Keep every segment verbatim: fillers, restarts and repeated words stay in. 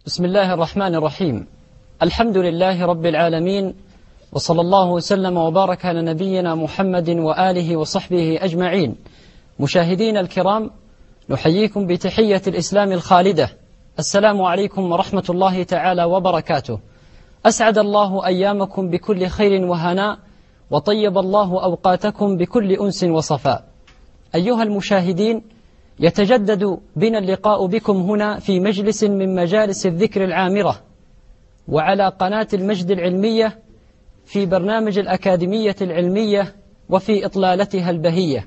بسم الله الرحمن الرحيم. الحمد لله رب العالمين، وصلى الله وسلم وبارك على نبينا محمد وآله وصحبه أجمعين. مشاهدين الكرام، نحييكم بتحية الإسلام الخالدة. السلام عليكم ورحمة الله تعالى وبركاته. أسعد الله أيامكم بكل خير وهناء، وطيب الله أوقاتكم بكل أنس وصفاء. أيها المشاهدين، يتجدد بنا اللقاء بكم هنا في مجلس من مجالس الذكر العامرة، وعلى قناة المجد العلمية، في برنامج الأكاديمية العلمية وفي إطلالتها البهية،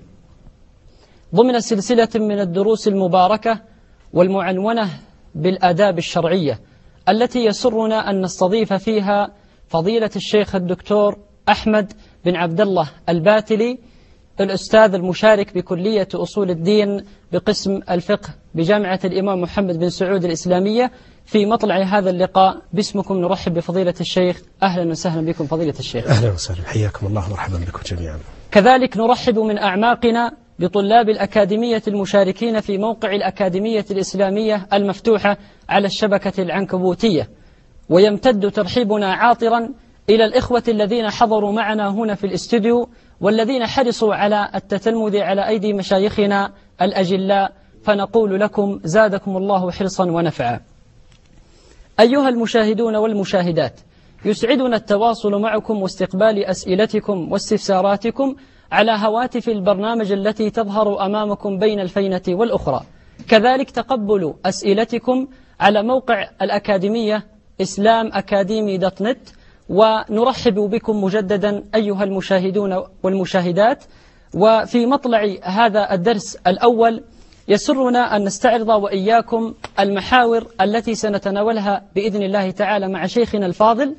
ضمن سلسلة من الدروس المباركة والمعنونة بالآداب الشرعية، التي يسرنا أن نستضيف فيها فضيلة الشيخ الدكتور أحمد بن عبد الله الباتلي، الأستاذ المشارك بكلية أصول الدين بقسم الفقه بجامعة الإمام محمد بن سعود الإسلامية. في مطلع هذا اللقاء باسمكم نرحب بفضيلة الشيخ. أهلا وسهلا بكم فضيلة الشيخ. أهلا وسهلا، حياكم الله ومرحبا بكم جميعا. كذلك نرحب من أعماقنا بطلاب الأكاديمية المشاركين في موقع الأكاديمية الإسلامية المفتوحة على الشبكة العنكبوتية. ويمتد ترحيبنا عاطرا إلى الإخوة الذين حضروا معنا هنا في الاستوديو، والذين حرصوا على التتلمذ على أيدي مشايخنا الأجلاء، فنقول لكم زادكم الله حرصا ونفعا. أيها المشاهدون والمشاهدات، يسعدنا التواصل معكم واستقبال أسئلتكم واستفساراتكم على هواتف البرنامج التي تظهر أمامكم بين الفينة والأخرى. كذلك تقبل أسئلتكم على موقع الأكاديمية إسلام أكاديمي دوت نت. ونرحب بكم مجددا أيها المشاهدون والمشاهدات. وفي مطلع هذا الدرس الأول يسرنا أن نستعرض وإياكم المحاور التي سنتناولها بإذن الله تعالى مع شيخنا الفاضل.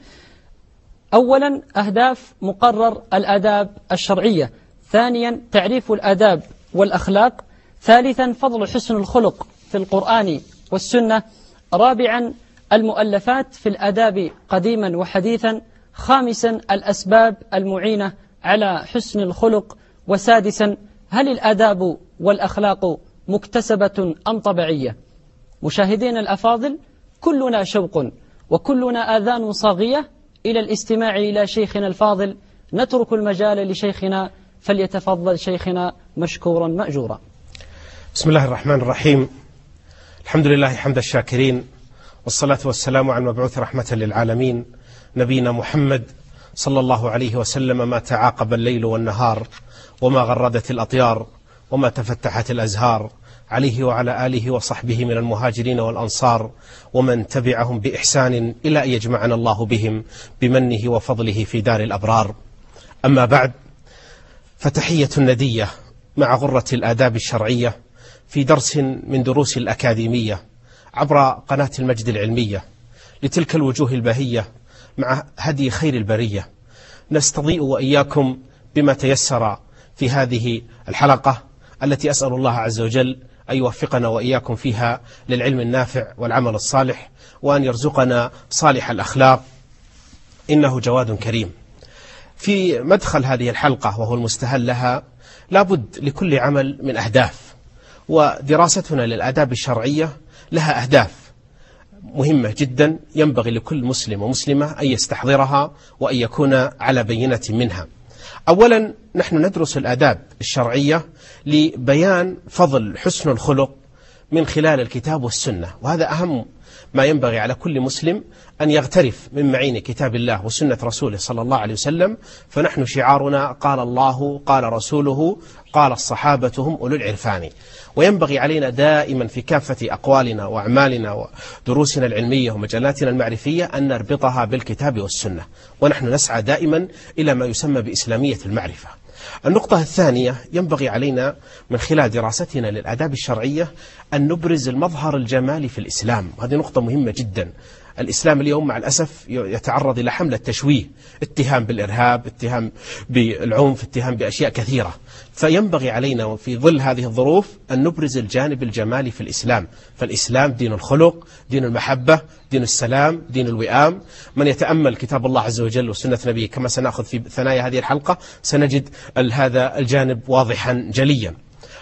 أولا، أهداف مقرر الآداب الشرعية. ثانيا، تعريف الآداب والأخلاق. ثالثا، فضل حسن الخلق في القرآن والسنة. رابعا، المؤلفات في الآداب قديما وحديثا. خامسا، الأسباب المعينة على حسن الخلق. وسادسا، هل الآداب والأخلاق مكتسبة أم طبيعية؟ مشاهدينا الأفاضل، كلنا شوق وكلنا آذان صاغية إلى الاستماع إلى شيخنا الفاضل. نترك المجال لشيخنا، فليتفضل شيخنا مشكورا مأجورا. بسم الله الرحمن الرحيم. الحمد لله حمد الشاكرين، والصلاة والسلام على المبعوث رحمة للعالمين نبينا محمد صلى الله عليه وسلم. ما تعاقب الليل والنهار، وما غردت الأطيار، وما تفتحت الأزهار، عليه وعلى آله وصحبه من المهاجرين والأنصار، ومن تبعهم بإحسان إلى أن يجمعنا الله بهم بمنه وفضله في دار الأبرار. أما بعد، فتحية ندية مع غرة الآداب الشرعية في درس من دروس الأكاديمية عبر قناة المجد العلمية، لتلك الوجوه البهية مع هدي خير البرية. نستضيء وإياكم بما تيسر في هذه الحلقة، التي أسأل الله عز وجل أن يوفقنا وإياكم فيها للعلم النافع والعمل الصالح، وأن يرزقنا صالح الأخلاق، إنه جواد كريم. في مدخل هذه الحلقة وهو المستهل لها، لابد لكل عمل من أهداف، ودراستنا للآداب الشرعية لها أهداف مهمة جدا، ينبغي لكل مسلم ومسلمة أن يستحضرها وأن يكون على بينة منها. أولا، نحن ندرس الآداب الشرعية لبيان فضل حسن الخلق من خلال الكتاب والسنة، وهذا أهم ما ينبغي على كل مسلم أن يغترف من معين كتاب الله وسنة رسوله صلى الله عليه وسلم. فنحن شعارنا قال الله قال رسوله قال الصحابة هم أولو العرفان. وينبغي علينا دائما في كافة أقوالنا وأعمالنا ودروسنا العلمية ومجالاتنا المعرفية أن نربطها بالكتاب والسنة، ونحن نسعى دائما إلى ما يسمى بإسلامية المعرفة. النقطة الثانية، ينبغي علينا من خلال دراستنا للآداب الشرعية أن نبرز المظهر الجمالي في الإسلام، وهذه نقطة مهمة جدا. الإسلام اليوم مع الأسف يتعرض إلى حملة تشويه، اتهام بالإرهاب، اتهام بالعنف، اتهام بأشياء كثيرة. فينبغي علينا في ظل هذه الظروف أن نبرز الجانب الجمالي في الإسلام. فالإسلام دين الخلق، دين المحبة، دين السلام، دين الوئام. من يتأمل كتاب الله عز وجل وسنة نبيه كما سنأخذ في ثنايا هذه الحلقة سنجد هذا الجانب واضحا جليا.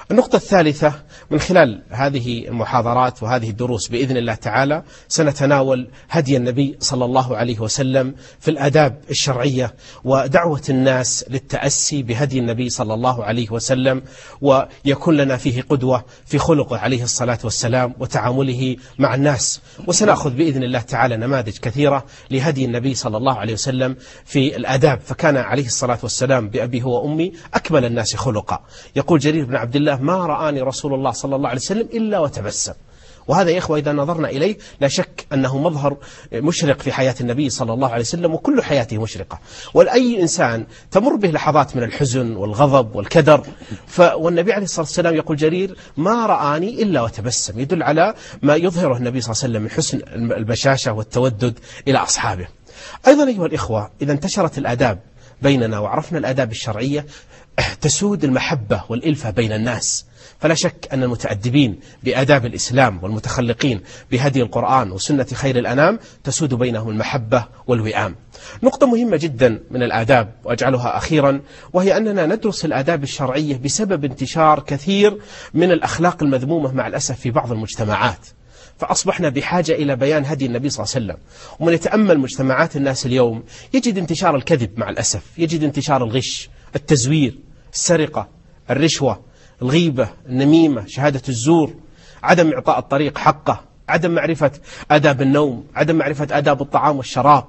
النقطة الثالثة، من خلال هذه المحاضرات وهذه الدروس بإذن الله تعالى سنتناول هدي النبي صلى الله عليه وسلم في الآداب الشرعية ودعوة الناس للتأسي بهدي النبي صلى الله عليه وسلم، ويكون لنا فيه قدوة في خلقه عليه الصلاة والسلام وتعامله مع الناس. وسنأخذ بإذن الله تعالى نماذج كثيرة لهدي النبي صلى الله عليه وسلم في الآداب، فكان عليه الصلاة والسلام بأبي هو وأمي أكمل الناس خلقا. يقول جرير بن عبد الله: ما رآني رسول الله صلى الله عليه وسلم إلا وتبسم. وهذا يا إخوة إذا نظرنا إليه لا شك أنه مظهر مشرق في حياة النبي صلى الله عليه وسلم، وكل حياته مشرقة. ولأي إنسان تمر به لحظات من الحزن والغضب والكدر، والنبي عليه الصلاة والسلام يقول جرير: ما رآني إلا وتبسم، يدل على ما يظهره النبي صلى الله عليه وسلم من حسن البشاشة والتودد إلى أصحابه. أيضا أيها الإخوة، إذا انتشرت الآداب بيننا وعرفنا الآداب الشرعية تسود المحبة والإلفة بين الناس. فلا شك أن المتأدبين بآداب الإسلام والمتخلقين بهدي القرآن وسنة خير الأنام تسود بينهم المحبة والوئام. نقطة مهمة جدا من الآداب وأجعلها أخيرا، وهي أننا ندرس الآداب الشرعية بسبب انتشار كثير من الأخلاق المذمومة مع الأسف في بعض المجتمعات، فأصبحنا بحاجة إلى بيان هدي النبي صلى الله عليه وسلم. ومن يتأمل مجتمعات الناس اليوم يجد انتشار الكذب مع الأسف، يجد انتشار الغش، التزوير، السرقة، الرشوة، الغيبة، النميمة، شهادة الزور، عدم إعطاء الطريق حقه، عدم معرفة آداب النوم، عدم معرفة آداب الطعام والشراب.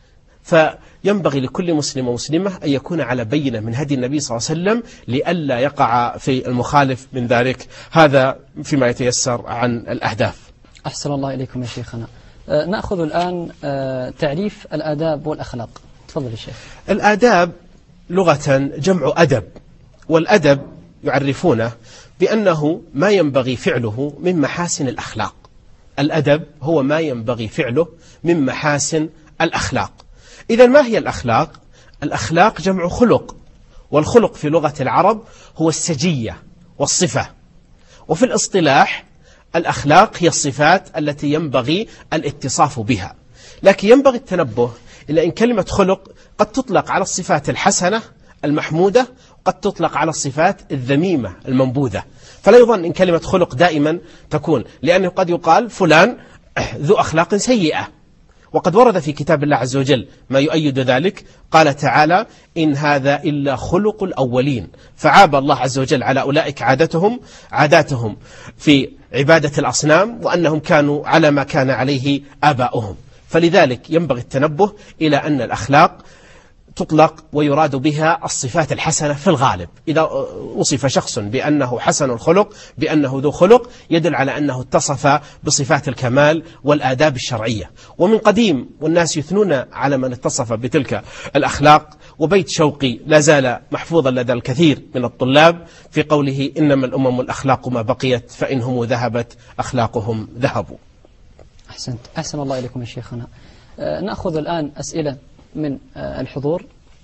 فينبغي لكل مسلم ومسلمة أن يكون على بينة من هدي النبي صلى الله عليه وسلم لئلا يقع في المخالف من ذلك. هذا فيما يتيسر عن الأهداف. أحسن الله إليكم يا شيخنا. أه نأخذ الآن أه تعريف الآداب والأخلاق. تفضل يا شيخ. الآداب لغة جمع أدب، والأدب يعرفونه بأنه ما ينبغي فعله من محاسن الأخلاق. الأدب هو ما ينبغي فعله من محاسن الأخلاق. إذا ما هي الأخلاق؟ الأخلاق جمع خلق، والخلق في لغة العرب هو السجية والصفة. وفي الاصطلاح الأخلاق هي الصفات التي ينبغي الاتصاف بها. لكن ينبغي التنبه إلى أن كلمة خلق قد تطلق على الصفات الحسنة المحمودة، قد تطلق على الصفات الذميمة المنبوذة. فلا يظن إن كلمة خلق دائما تكون، لأنه قد يقال فلان ذو أخلاق سيئة. وقد ورد في كتاب الله عز وجل ما يؤيد ذلك. قال تعالى: إن هذا إلا خلق الأولين. فعاب الله عز وجل على أولئك عادتهم عاداتهم في عبادة الأصنام، وأنهم كانوا على ما كان عليه آباؤهم. فلذلك ينبغي التنبه إلى أن الأخلاق تطلق ويراد بها الصفات الحسنة في الغالب. إذا وصف شخص بأنه حسن الخلق، بأنه ذو خلق، يدل على أنه اتصف بصفات الكمال والآداب الشرعية. ومن قديم والناس يثنون على من اتصف بتلك الأخلاق. وبيت شوقي لا زال محفوظا لدى الكثير من الطلاب في قوله: إنما الأمم الأخلاق ما بقيت، فإنهم ذهبت أخلاقهم ذهبوا. أحسنت. أحسن الله إليكم يا شيخنا. أه نأخذ الآن أسئلة من أه الحضور.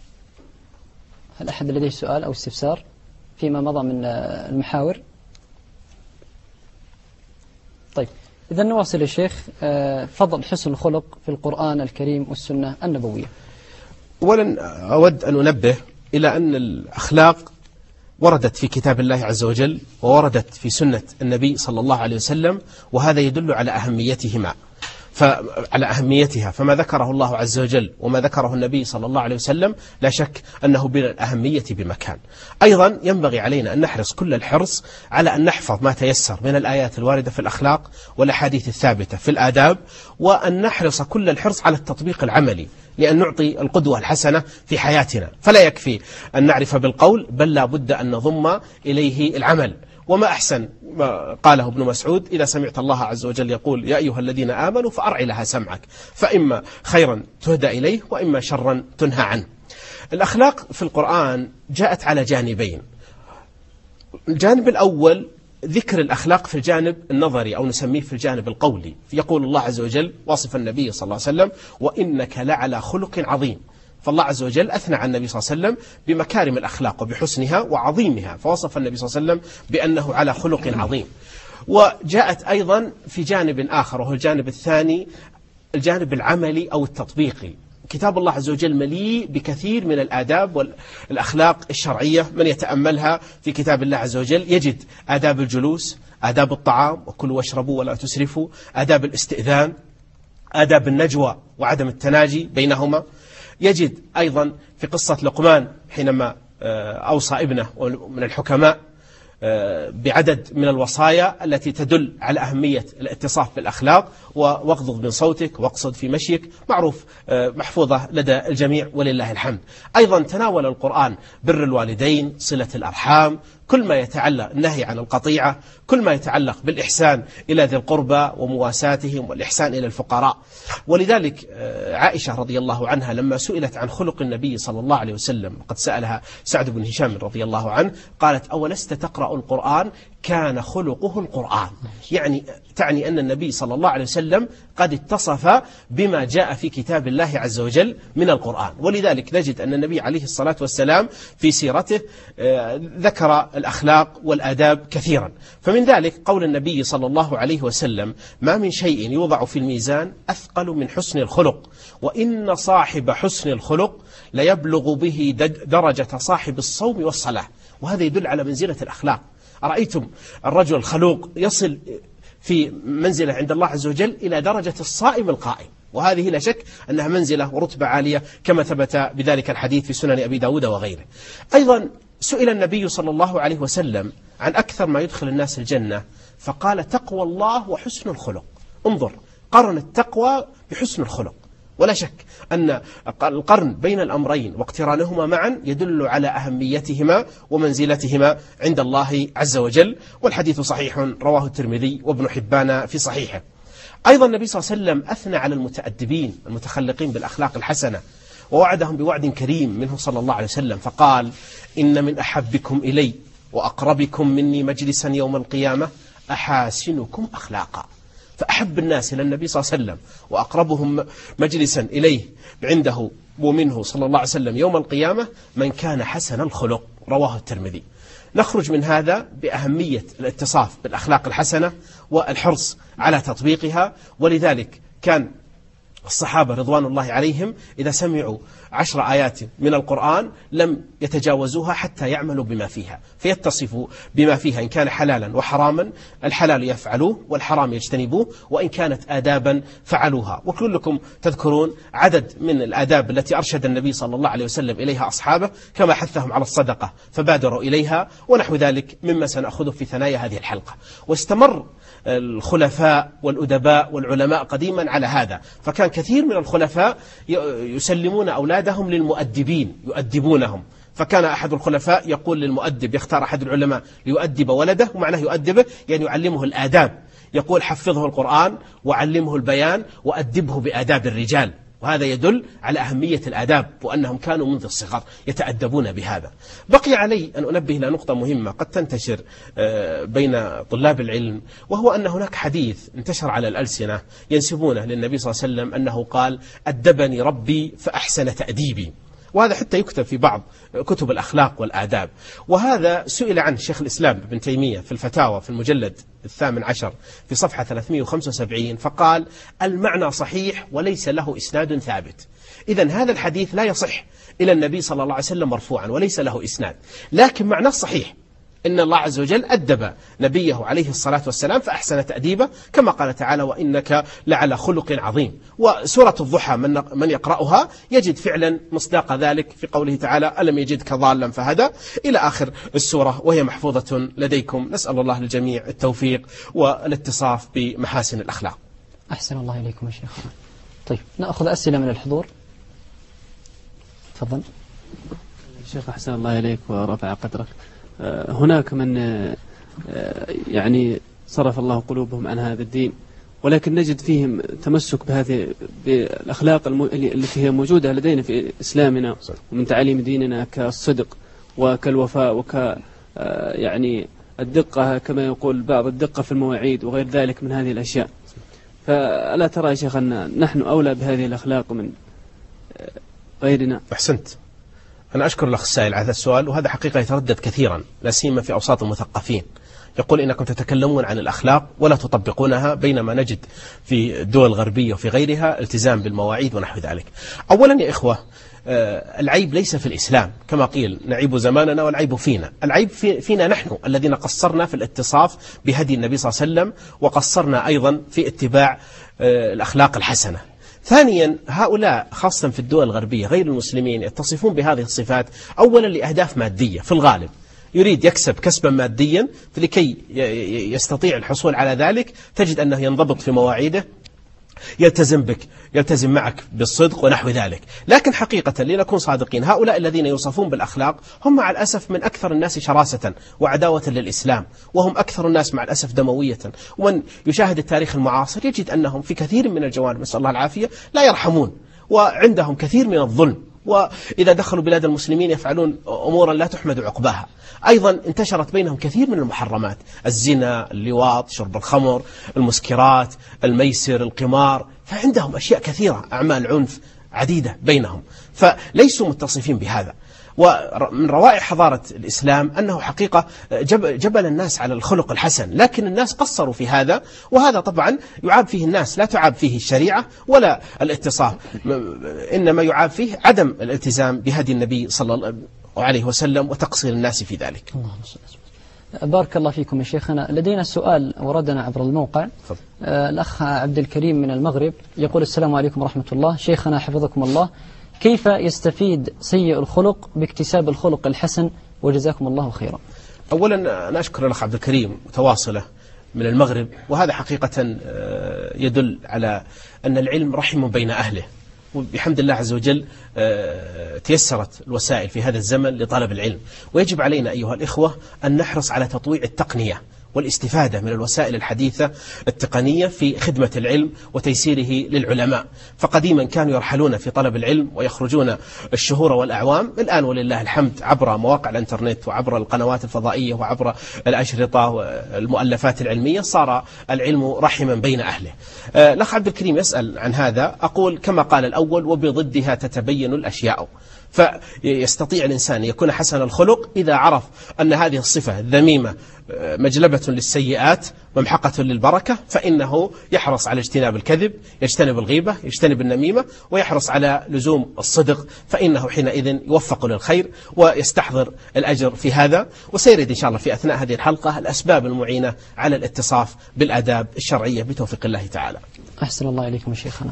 هل أحد لديه سؤال أو استفسار فيما مضى من أه المحاور؟ طيب، إذا نواصل يا شيخ. أه فضل حسن الخلق في القرآن الكريم والسنة النبوية. أولا أود أن أنبه إلى أن الأخلاق وردت في كتاب الله عز وجل ووردت في سنة النبي صلى الله عليه وسلم، وهذا يدل على أهميتهما فعلى أهميتها. فما ذكره الله عز وجل وما ذكره النبي صلى الله عليه وسلم لا شك أنه بالأهمية بمكان. أيضا ينبغي علينا أن نحرص كل الحرص على أن نحفظ ما تيسر من الآيات الواردة في الأخلاق والأحاديث الثابتة في الآداب، وأن نحرص كل الحرص على التطبيق العملي، لأن نعطي القدوة الحسنة في حياتنا. فلا يكفي أن نعرف بالقول، بل لا بد أن نضم إليه العمل. وما أحسن ما قاله ابن مسعود: إذا سمعت الله عز وجل يقول يا أيها الذين آمنوا فأرع لها سمعك، فإما خيرا تهدى إليه وإما شرا تنهى عنه. الأخلاق في القرآن جاءت على جانبين. الجانب الأول ذكر الأخلاق في الجانب النظري أو نسميه في الجانب القولي. يقول الله عز وجل واصف النبي صلى الله عليه وسلم: وإنك لعلى خلق عظيم. فالله عز وجل أثنى عن النبي صلى الله عليه وسلم بمكارم الأخلاق وبحسنها وعظيمها، فوصف النبي صلى الله عليه وسلم بأنه على خلق عظيم. وجاءت أيضا في جانب آخر، وهو الجانب الثاني، الجانب العملي أو التطبيقي. كتاب الله عز وجل مليء بكثير من الآداب والأخلاق الشرعية، من يتأملها في كتاب الله عز وجل يجد آداب الجلوس، آداب الطعام وكلوا واشربوا ولا تسرفوا، آداب الاستئذان، آداب النجوى وعدم التناجي بينهما. يجد أيضا في قصة لقمان حينما أوصى ابنه من الحكماء بعدد من الوصايا التي تدل على أهمية الاتصاف بالأخلاق، واغضض من صوتك واقصد في مشيك، معروف محفوظة لدى الجميع ولله الحمد. أيضا تناول القرآن بر الوالدين، صلة الأرحام، كل ما يتعلق النهي عن القطيعة، كل ما يتعلق بالإحسان إلى ذي القربى ومواساتهم والإحسان إلى الفقراء. ولذلك عائشة رضي الله عنها لما سئلت عن خلق النبي صلى الله عليه وسلم، قد سألها سعد بن هشام رضي الله عنه، قالت أولست تقرأ القرآن؟ كان خلقه القرآن. يعني تعني أن النبي صلى الله عليه وسلم قد اتصف بما جاء في كتاب الله عز وجل من القرآن. ولذلك نجد أن النبي عليه الصلاة والسلام في سيرته ذكر الأخلاق والآداب كثيرا. فمن ذلك قول النبي صلى الله عليه وسلم: ما من شيء يوضع في الميزان أثقل من حسن الخلق، وإن صاحب حسن الخلق ليبلغ به درجة صاحب الصوم والصلاة. وهذا يدل على منزلة الأخلاق. أرأيتم الرجل الخلوق يصل في منزلة عند الله عز وجل إلى درجة الصائم القائم، وهذه لا شك أنها منزلة ورتبة عالية كما ثبت بذلك الحديث في سنن أبي داود وغيره. أيضا سئل النبي صلى الله عليه وسلم عن أكثر ما يدخل الناس الجنة، فقال: تقوى الله وحسن الخلق. انظر، قرن التقوى بحسن الخلق. ولا شك أن القرن بين الأمرين واقترانهما معا يدل على أهميتهما ومنزلتهما عند الله عز وجل. والحديث صحيح رواه الترمذي وابن حبان في صحيحه. أيضا النبي صلى الله عليه وسلم أثنى على المتأدبين المتخلقين بالأخلاق الحسنة، ووعدهم بوعد كريم منه صلى الله عليه وسلم، فقال: إن من أحبكم إلي وأقربكم مني مجلسا يوم القيامة أحاسنكم أخلاقا. فأحب الناس إلى النبي صلى الله عليه وسلم وأقربهم مجلسا إليه عنده ومنه صلى الله عليه وسلم يوم القيامة من كان حسن الخلق، رواه الترمذي. نخرج من هذا بأهمية الاتصاف بالأخلاق الحسنة والحرص على تطبيقها. ولذلك كان الصحابة رضوان الله عليهم إذا سمعوا عشر آيات من القرآن لم يتجاوزوها حتى يعملوا بما فيها، فيتصفوا بما فيها إن كان حلالا وحراما، الحلال يفعلوه والحرام يجتنبوه، وإن كانت آدابا فعلوها. وكلكم تذكرون عدد من الآداب التي أرشد النبي صلى الله عليه وسلم إليها أصحابه، كما حثهم على الصدقة فبادروا إليها، ونحو ذلك مما سنأخذه في ثنايا هذه الحلقة. واستمر الخلفاء والأدباء والعلماء قديما على هذا، فكان كثير من الخلفاء يسلمون أولادهم للمؤدبين يؤدبونهم. فكان أحد الخلفاء يقول للمؤدب، يختار أحد العلماء ليؤدب ولده، ومعناه يؤدبه يعني يعلمه الآداب، يقول: حفظه القرآن وعلمه البيان وأدبه بآداب الرجال. وهذا يدل على أهمية الآداب، وأنهم كانوا منذ الصغر يتأدبون بهذا. بقي علي أن أنبه إلى نقطة مهمة قد تنتشر بين طلاب العلم، وهو أن هناك حديث انتشر على الألسنة ينسبونه للنبي صلى الله عليه وسلم أنه قال: أدبني ربي فأحسن تأديبي. وهذا حتى يكتب في بعض كتب الأخلاق والآداب. وهذا سئل عنه شيخ الإسلام ابن تيمية في الفتاوى في المجلد الثامن عشر في صفحة ثلاثمائة وخمسة وسبعين، فقال: المعنى صحيح وليس له إسناد ثابت. إذن هذا الحديث لا يصح إلى النبي صلى الله عليه وسلم مرفوعا وليس له إسناد، لكن معناه صحيح، إن الله عز وجل أدب نبيه عليه الصلاة والسلام فأحسن تأديبه، كما قال تعالى: وإنك لعلى خلق عظيم. وسورة الضحى من من يقرأها يجد فعلا مصداق ذلك في قوله تعالى: ألم يجدك ضالا فهدى، إلى آخر السورة، وهي محفوظة لديكم. نسأل الله للجميع التوفيق والاتصاف بمحاسن الأخلاق. أحسن الله إليكم يا شيخ. طيب نأخذ أسئلة من الحضور. تفضل شيخ. أحسن الله إليك ورفع قدرك. هناك من يعني صرف الله قلوبهم عن هذا الدين، ولكن نجد فيهم تمسك بهذه بالأخلاق التي هي موجودة لدينا في إسلامنا ومن تعاليم ديننا، كالصدق وكالوفاء وك يعني الدقة، كما يقول بعض الدقة في المواعيد وغير ذلك من هذه الأشياء. فألا ترى يا شيخ أن نحن أولى بهذه الأخلاق من غيرنا؟ أحسنت. أنا أشكر الأخ السائل على هذا السؤال، وهذا حقيقة يتردد كثيرا لا سيما في أوساط المثقفين. يقول إنكم تتكلمون عن الأخلاق ولا تطبقونها، بينما نجد في الدول الغربية وفي غيرها التزام بالمواعيد ونحو ذلك. أولا يا إخوة، العيب ليس في الإسلام كما قيل نعيب زماننا والعيب فينا، العيب في فينا نحن الذين قصرنا في الاتصاف بهدي النبي صلى الله عليه وسلم، وقصرنا أيضا في اتباع الأخلاق الحسنة. ثانيا، هؤلاء خاصة في الدول الغربية غير المسلمين يتصفون بهذه الصفات أولا لأهداف مادية في الغالب، يريد يكسب كسبا ماديا، فلكي يستطيع الحصول على ذلك تجد أنه ينضبط في مواعيده، يلتزم بك، يلتزم معك بالصدق ونحو ذلك. لكن حقيقة لنكون صادقين، هؤلاء الذين يوصفون بالأخلاق هم مع الأسف من أكثر الناس شراسة وعداوة للإسلام، وهم أكثر الناس مع الأسف دموية. ومن يشاهد التاريخ المعاصر يجد أنهم في كثير من الجوانب نسأل الله العافية لا يرحمون، وعندهم كثير من الظلم، وإذا دخلوا بلاد المسلمين يفعلون أمورا لا تحمد عقباها. أيضا انتشرت بينهم كثير من المحرمات، الزنا، اللواط، شرب الخمر، المسكرات، الميسر، القمار، فعندهم أشياء كثيرة، أعمال عنف عديدة بينهم، فليسوا متصفين بهذا. ومن روائع حضارة الإسلام أنه حقيقة جبل الناس على الخلق الحسن، لكن الناس قصروا في هذا، وهذا طبعا يعاب فيه الناس، لا تعاب فيه الشريعة ولا الاتصاف، إنما يعاب فيه عدم الالتزام بهدي النبي صلى الله عليه وسلم وتقصير الناس في ذلك. بارك الله فيكم يا شيخنا. لدينا سؤال وردنا عبر الموقع. آه الأخ عبد الكريم من المغرب يقول: السلام عليكم ورحمة الله، شيخنا حفظكم الله، كيف يستفيد سيء الخلق باكتساب الخلق الحسن؟ وجزاكم الله خيرا. أولا أنا أشكر الأخ عبد الكريم متواصلة من المغرب، وهذا حقيقة يدل على أن العلم رحم بين أهله، وبحمد الله عز وجل تيسرت الوسائل في هذا الزمن لطلب العلم، ويجب علينا أيها الإخوة أن نحرص على تطويع التقنية والاستفادة من الوسائل الحديثة التقنية في خدمة العلم وتيسيره للعلماء. فقديما كانوا يرحلون في طلب العلم ويخرجون الشهور والأعوام، الآن ولله الحمد عبر مواقع الانترنت وعبر القنوات الفضائية وعبر الأشرطة والمؤلفات العلمية صار العلم رحما بين أهله. الأخ عبد الكريم يسأل عن هذا، أقول كما قال الأول: وبضدها تتبين الأشياء. فيستطيع الإنسان أن يكون حسن الخلق إذا عرف أن هذه الصفة الذميمة مجلبة للسيئات ممحقة للبركة، فإنه يحرص على اجتناب الكذب، يجتنب الغيبة، يجتنب النميمة، ويحرص على لزوم الصدق، فإنه حينئذ يوفق للخير ويستحضر الأجر في هذا. وسيرد إن شاء الله في أثناء هذه الحلقة الأسباب المعينة على الاتصاف بالآداب الشرعية بتوفيق الله تعالى. أحسن الله إليكم شيخنا.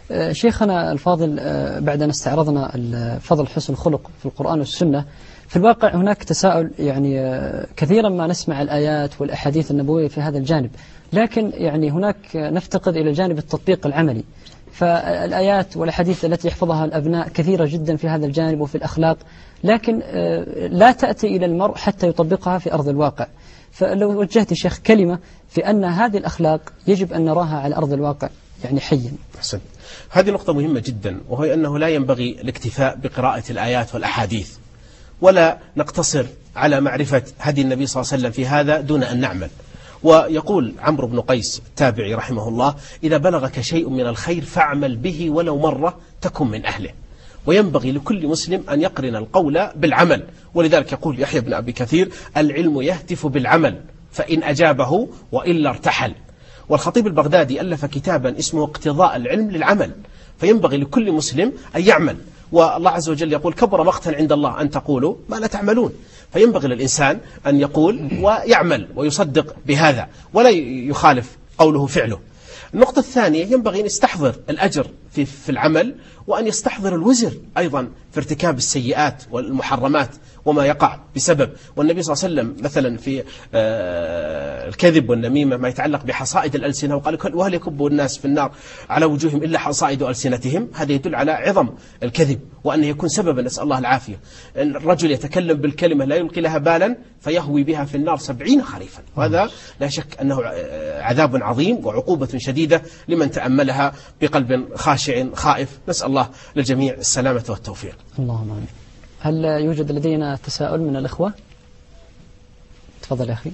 شيخنا الفاضل، بعد أن استعرضنا فضل حسن الخلق في القرآن والسنة، في الواقع هناك تساؤل، يعني كثيرا ما نسمع الآيات والأحاديث النبوية في هذا الجانب، لكن يعني هناك نفتقد إلى الجانب التطبيق العملي. فالآيات والأحاديث التي يحفظها الأبناء كثيرة جدا في هذا الجانب وفي الأخلاق، لكن لا تأتي إلى المرء حتى يطبقها في أرض الواقع. فلو وجهت شيخ كلمة في أن هذه الأخلاق يجب أن نراها على أرض الواقع يعني حيا. حسن. هذه نقطة مهمة جدا، وهي أنه لا ينبغي الاكتفاء بقراءة الآيات والأحاديث، ولا نقتصر على معرفة هدي النبي صلى الله عليه وسلم في هذا دون أن نعمل. ويقول عمرو بن قيس التابعي رحمه الله: إذا بلغك شيء من الخير فاعمل به ولو مرة تكن من أهله. وينبغي لكل مسلم أن يقرن القول بالعمل، ولذلك يقول يحيى بن أبي كثير: العلم يهتف بالعمل فإن أجابه وإلا ارتحل. والخطيب البغدادي ألف كتابا اسمه اقتضاء العلم للعمل، فينبغي لكل مسلم أن يعمل. والله عز وجل يقول: كبر مقتا عند الله أن تقولوا ما لا تعملون. فينبغي للإنسان أن يقول ويعمل ويصدق بهذا ولا يخالف قوله فعله. النقطة الثانية، ينبغي أن يستحضر الأجر في, في العمل، وأن يستحضر الوزر أيضا في ارتكاب السيئات والمحرمات وما يقع بسبب. والنبي صلى الله عليه وسلم مثلا في الكذب والنميمة ما يتعلق بحصائد الألسنة، وقال: وهل يكب الناس في النار على وجوههم إلا حصائد ألسنتهم؟ هذا يدل على عظم الكذب وأنه يكون سببا، نسأل الله العافية. الرجل يتكلم بالكلمة لا يلقي لها بالا فيهوي بها في النار سبعين خريفا، وهذا لا شك أنه عذاب عظيم وعقوبة شديدة لمن تأملها بقلب خاشع خائف. نسأل الله للجميع السلامة والتوفيق. اللهم آمين. هل يوجد لدينا تساؤل من الإخوة؟ تفضل يا أخي.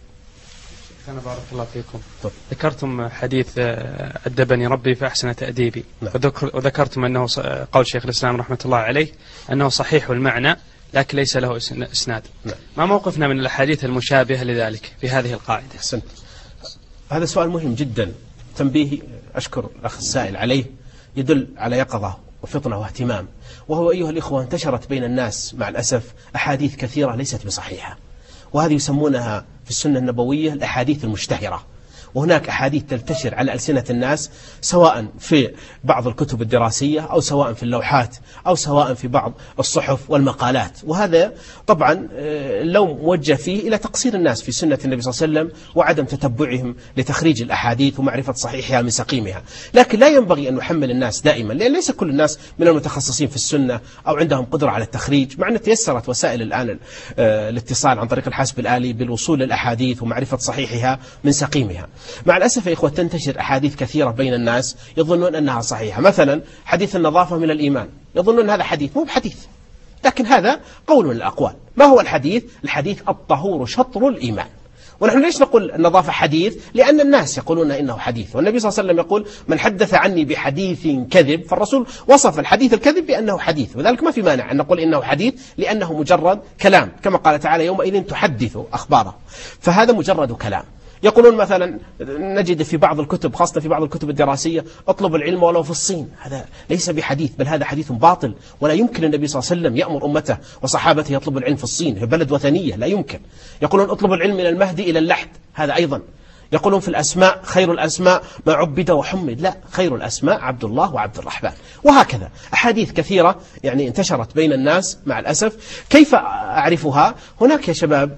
أنا بارك الله فيكم. طب. ذكرتم حديث أدبني ربي فأحسن تأديبي. نعم. وذكرتم أنه قول شيخ الإسلام رحمة الله عليه أنه صحيح المعنى لكن ليس له إسناد. ما موقفنا من الأحاديث المشابهة لذلك في هذه القاعدة؟ أحسنت. هذا سؤال مهم جدا، تنبيه أشكر الأخ السائل عليه، يدل على يقظة وفطنة واهتمام. وهو أيها الإخوة، انتشرت بين الناس مع الأسف أحاديث كثيرة ليست بصحيحة، وهذه يسمونها في السنة النبوية الأحاديث المشتهرة. وهناك أحاديث تنتشر على ألسنة الناس، سواء في بعض الكتب الدراسية أو سواء في اللوحات أو سواء في بعض الصحف والمقالات. وهذا طبعا اللوم موجه فيه إلى تقصير الناس في سنة النبي صلى الله عليه وسلم وعدم تتبعهم لتخريج الأحاديث ومعرفة صحيحها من سقيمها. لكن لا ينبغي أن نحمل الناس دائما، لأن ليس كل الناس من المتخصصين في السنة أو عندهم قدرة على التخريج، مع أن تيسرت وسائل الآن الاتصال عن طريق الحاسب الآلي بالوصول للأحاديث ومعرفة صحيحها من سقيمها. مع الأسف يا إخوة، تنتشر أحاديث كثيرة بين الناس يظنون أنها صحيحة. مثلا حديث النظافة من الإيمان، يظنون هذا حديث، مو بحديث، لكن هذا قول من الأقوال. ما هو الحديث؟ الحديث الطهور شطر الإيمان. ونحن ليش نقول النظافة حديث؟ لأن الناس يقولون إنه حديث، والنبي صلى الله عليه وسلم يقول من حدث عني بحديث كذب، فالرسول وصف الحديث الكذب بأنه حديث، وذلك ما في مانع أن نقول إنه حديث لأنه مجرد كلام، كما قال تعالى يومئذ تحدث أخباره، فهذا مجرد كلام. يقولون مثلا نجد في بعض الكتب، خاصة في بعض الكتب الدراسية، اطلب العلم ولو في الصين، هذا ليس بحديث، بل هذا حديث باطل، ولا يمكن النبي صلى الله عليه وسلم يأمر أمته وصحابته يطلبوا العلم في الصين، هي بلد وثنية، لا يمكن. يقولون اطلب العلم من المهد إلى اللحد، هذا أيضا. يقولون في الأسماء خير الأسماء ما عبد وحمد، لا، خير الأسماء عبد الله وعبد الرحمن. وهكذا أحاديث كثيرة يعني انتشرت بين الناس مع الأسف. كيف أعرفها؟ هناك يا شباب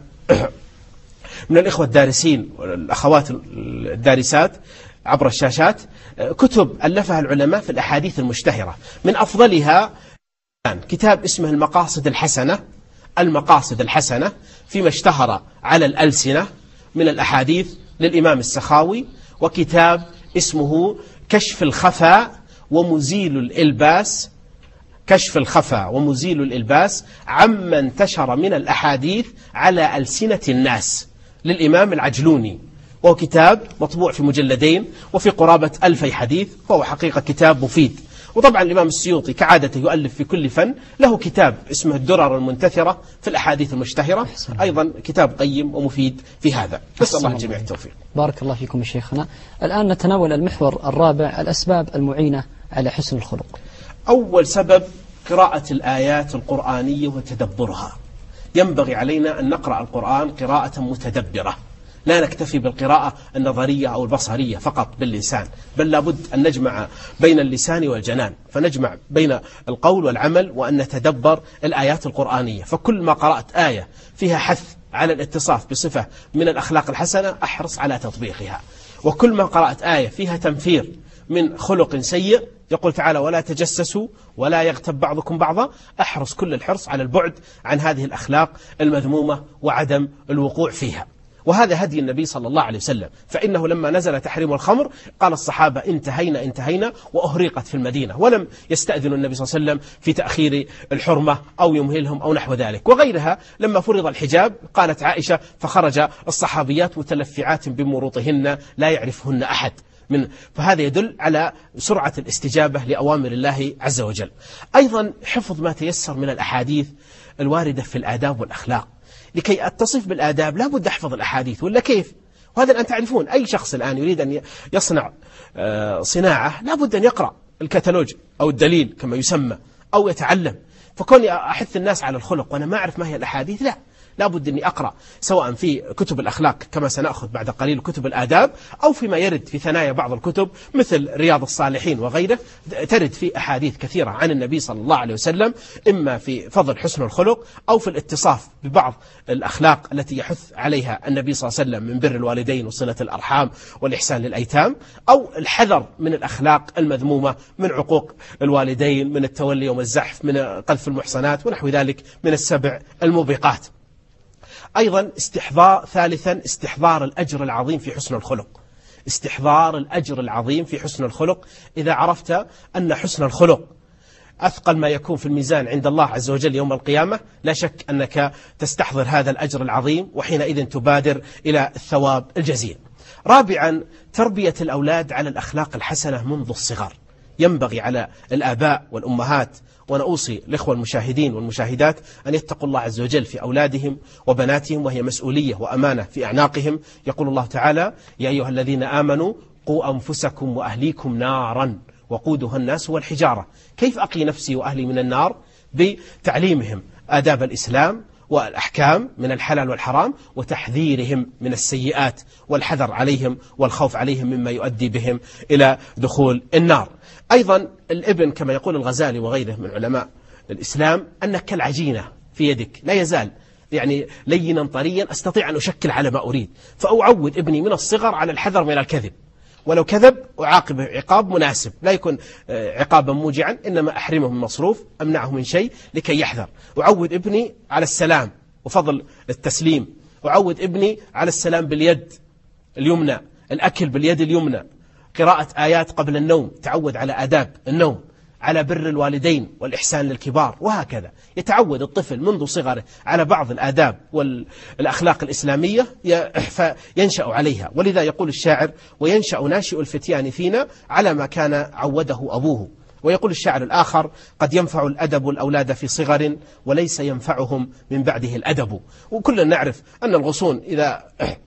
من الإخوة الدارسين والأخوات الدارسات عبر الشاشات كتب ألفها العلماء في الأحاديث المشتهرة، من أفضلها كتاب اسمه المقاصد الحسنة، المقاصد الحسنة فيما اشتهر على الألسنة من الأحاديث للإمام السخاوي، وكتاب اسمه كشف الخفاء ومزيل الإلباس، كشف الخفاء ومزيل الإلباس عما انتشر من الأحاديث على ألسنة الناس للإمام العجلوني، وهو كتاب مطبوع في مجلدين وفي قرابة ألفي حديث، وهو حقيقة كتاب مفيد. وطبعا الإمام السيوطي كعادته يؤلف في كل فن، له كتاب اسمه الدرر المنتثرة في الأحاديث المشتهرة، أيضا كتاب قيم ومفيد في هذا. نسأل الله الجميع التوفيق. بارك الله فيكم يا شيخنا. الآن نتناول المحور الرابع، الأسباب المعينة على حسن الخلق. أول سبب قراءة الآيات القرآنية وتدبرها. ينبغي علينا أن نقرأ القرآن قراءة متدبرة، لا نكتفي بالقراءة النظرية أو البصرية فقط باللسان، بل لابد أن نجمع بين اللسان والجنان، فنجمع بين القول والعمل، وأن نتدبر الآيات القرآنية. فكل ما قرأت آية فيها حث على الاتصاف بصفة من الأخلاق الحسنة أحرص على تطبيقها، وكل ما قرأت آية فيها تنفير من خلق سيء، يقول تعالى ولا تجسسوا ولا يغتب بعضكم بعضا، أحرص كل الحرص على البعد عن هذه الأخلاق المذمومة وعدم الوقوع فيها. وهذا هدي النبي صلى الله عليه وسلم، فإنه لما نزل تحريم الخمر قال الصحابة انتهينا انتهينا وأهريقت في المدينة، ولم يستأذن النبي صلى الله عليه وسلم في تأخير الحرمة أو يمهلهم أو نحو ذلك. وغيرها لما فرض الحجاب قالت عائشة فخرج الصحابيات متلفعات بمروطهن لا يعرفهن أحد من، فهذا يدل على سرعة الاستجابة لأوامر الله عز وجل. أيضا حفظ ما تيسر من الأحاديث الواردة في الآداب والأخلاق. لكي أتصف بالآداب لا بد أحفظ الأحاديث، ولا كيف؟ وهذا الآن تعرفون أي شخص الآن يريد أن يصنع صناعة لا بد أن يقرأ الكتالوج أو الدليل كما يسمى أو يتعلم. فكوني أحث الناس على الخلق وأنا ما أعرف ما هي الأحاديث، لا لا بد أني أقرأ سواء في كتب الأخلاق كما سنأخذ بعد قليل كتب الآداب، أو فيما يرد في ثنايا بعض الكتب مثل رياض الصالحين وغيره، ترد في أحاديث كثيرة عن النبي صلى الله عليه وسلم، إما في فضل حسن الخلق أو في الاتصاف ببعض الأخلاق التي يحث عليها النبي صلى الله عليه وسلم من بر الوالدين وصلة الأرحام والإحسان للأيتام، أو الحذر من الأخلاق المذمومة من عقوق الوالدين، من التولي يوم الزحف، من قذف المحصنات ونحو ذلك من السبع الموبقات. أيضا استحضار ثالثا استحضار الأجر العظيم في حسن الخلق، استحضار الأجر العظيم في حسن الخلق. إذا عرفت أن حسن الخلق أثقل ما يكون في الميزان عند الله عز وجل يوم القيامة، لا شك أنك تستحضر هذا الأجر العظيم، وحينئذ تبادر إلى الثواب الجزيل. رابعا تربية الأولاد على الأخلاق الحسنة منذ الصغر. ينبغي على الآباء والأمهات، وأنا أوصي الإخوة المشاهدين والمشاهدات أن يتقوا الله عز وجل في أولادهم وبناتهم، وهي مسؤولية وأمانة في أعناقهم. يقول الله تعالى: يا أيها الذين آمنوا قوا أنفسكم وأهليكم نارا وقودها الناس والحجارة. كيف أقي نفسي وأهلي من النار؟ بتعليمهم آداب الإسلام والأحكام من الحلال والحرام، وتحذيرهم من السيئات والحذر عليهم والخوف عليهم مما يؤدي بهم إلى دخول النار. أيضا الابن كما يقول الغزالي وغيره من علماء الإسلام أنك كالعجينة في يدك، لا يزال يعني لينا طريا أستطيع أن أشكل على ما أريد، فأعود ابني من الصغر على الحذر من الكذب، ولو كذب أعاقبه عقاب مناسب، لا يكون عقابا موجعا، إنما أحرمه من مصروف، أمنعه من شيء لكي يحذر. أعود ابني على السلام وفضل التسليم، أعود ابني على السلام باليد اليمنى، الأكل باليد اليمنى، قراءة آيات قبل النوم، تعود على آداب النوم، على بر الوالدين والإحسان للكبار، وهكذا يتعود الطفل منذ صغره على بعض الآداب والأخلاق الإسلامية فينشأ عليها. ولذا يقول الشاعر: وينشأ ناشئ الفتيان فينا على ما كان عوده أبوه. ويقول الشاعر الآخر: قد ينفع الأدب الأولاد في صغر وليس ينفعهم من بعده الأدب. وكلنا نعرف أن الغصون إذا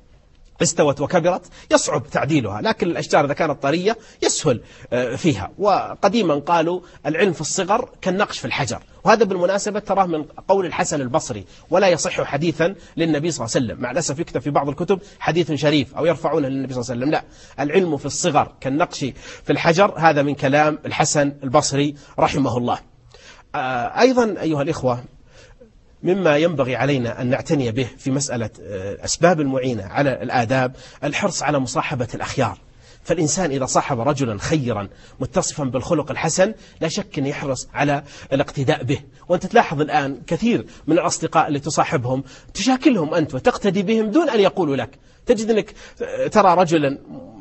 استوت وكبرت يصعب تعديلها، لكن الأشجار إذا كانت طرية يسهل فيها. وقديما قالوا العلم في الصغر كالنقش في الحجر، وهذا بالمناسبة تراه من قول الحسن البصري، ولا يصح حديثا للنبي صلى الله عليه وسلم. مع الأسف يكتب في بعض الكتب حديث شريف أو يرفعونه للنبي صلى الله عليه وسلم، لا، العلم في الصغر كالنقش في الحجر، هذا من كلام الحسن البصري رحمه الله. أيضا أيها الإخوة، مما ينبغي علينا أن نعتني به في مسألة الأسباب المعينة على الآداب الحرص على مصاحبة الأخيار. فالإنسان إذا صاحب رجلا خيرا متصفا بالخلق الحسن لا شك أن يحرص على الاقتداء به. وأنت تلاحظ الآن كثير من الأصدقاء اللي تصاحبهم تشاكلهم أنت وتقتدي بهم دون أن يقولوا لك. تجد أنك ترى رجلا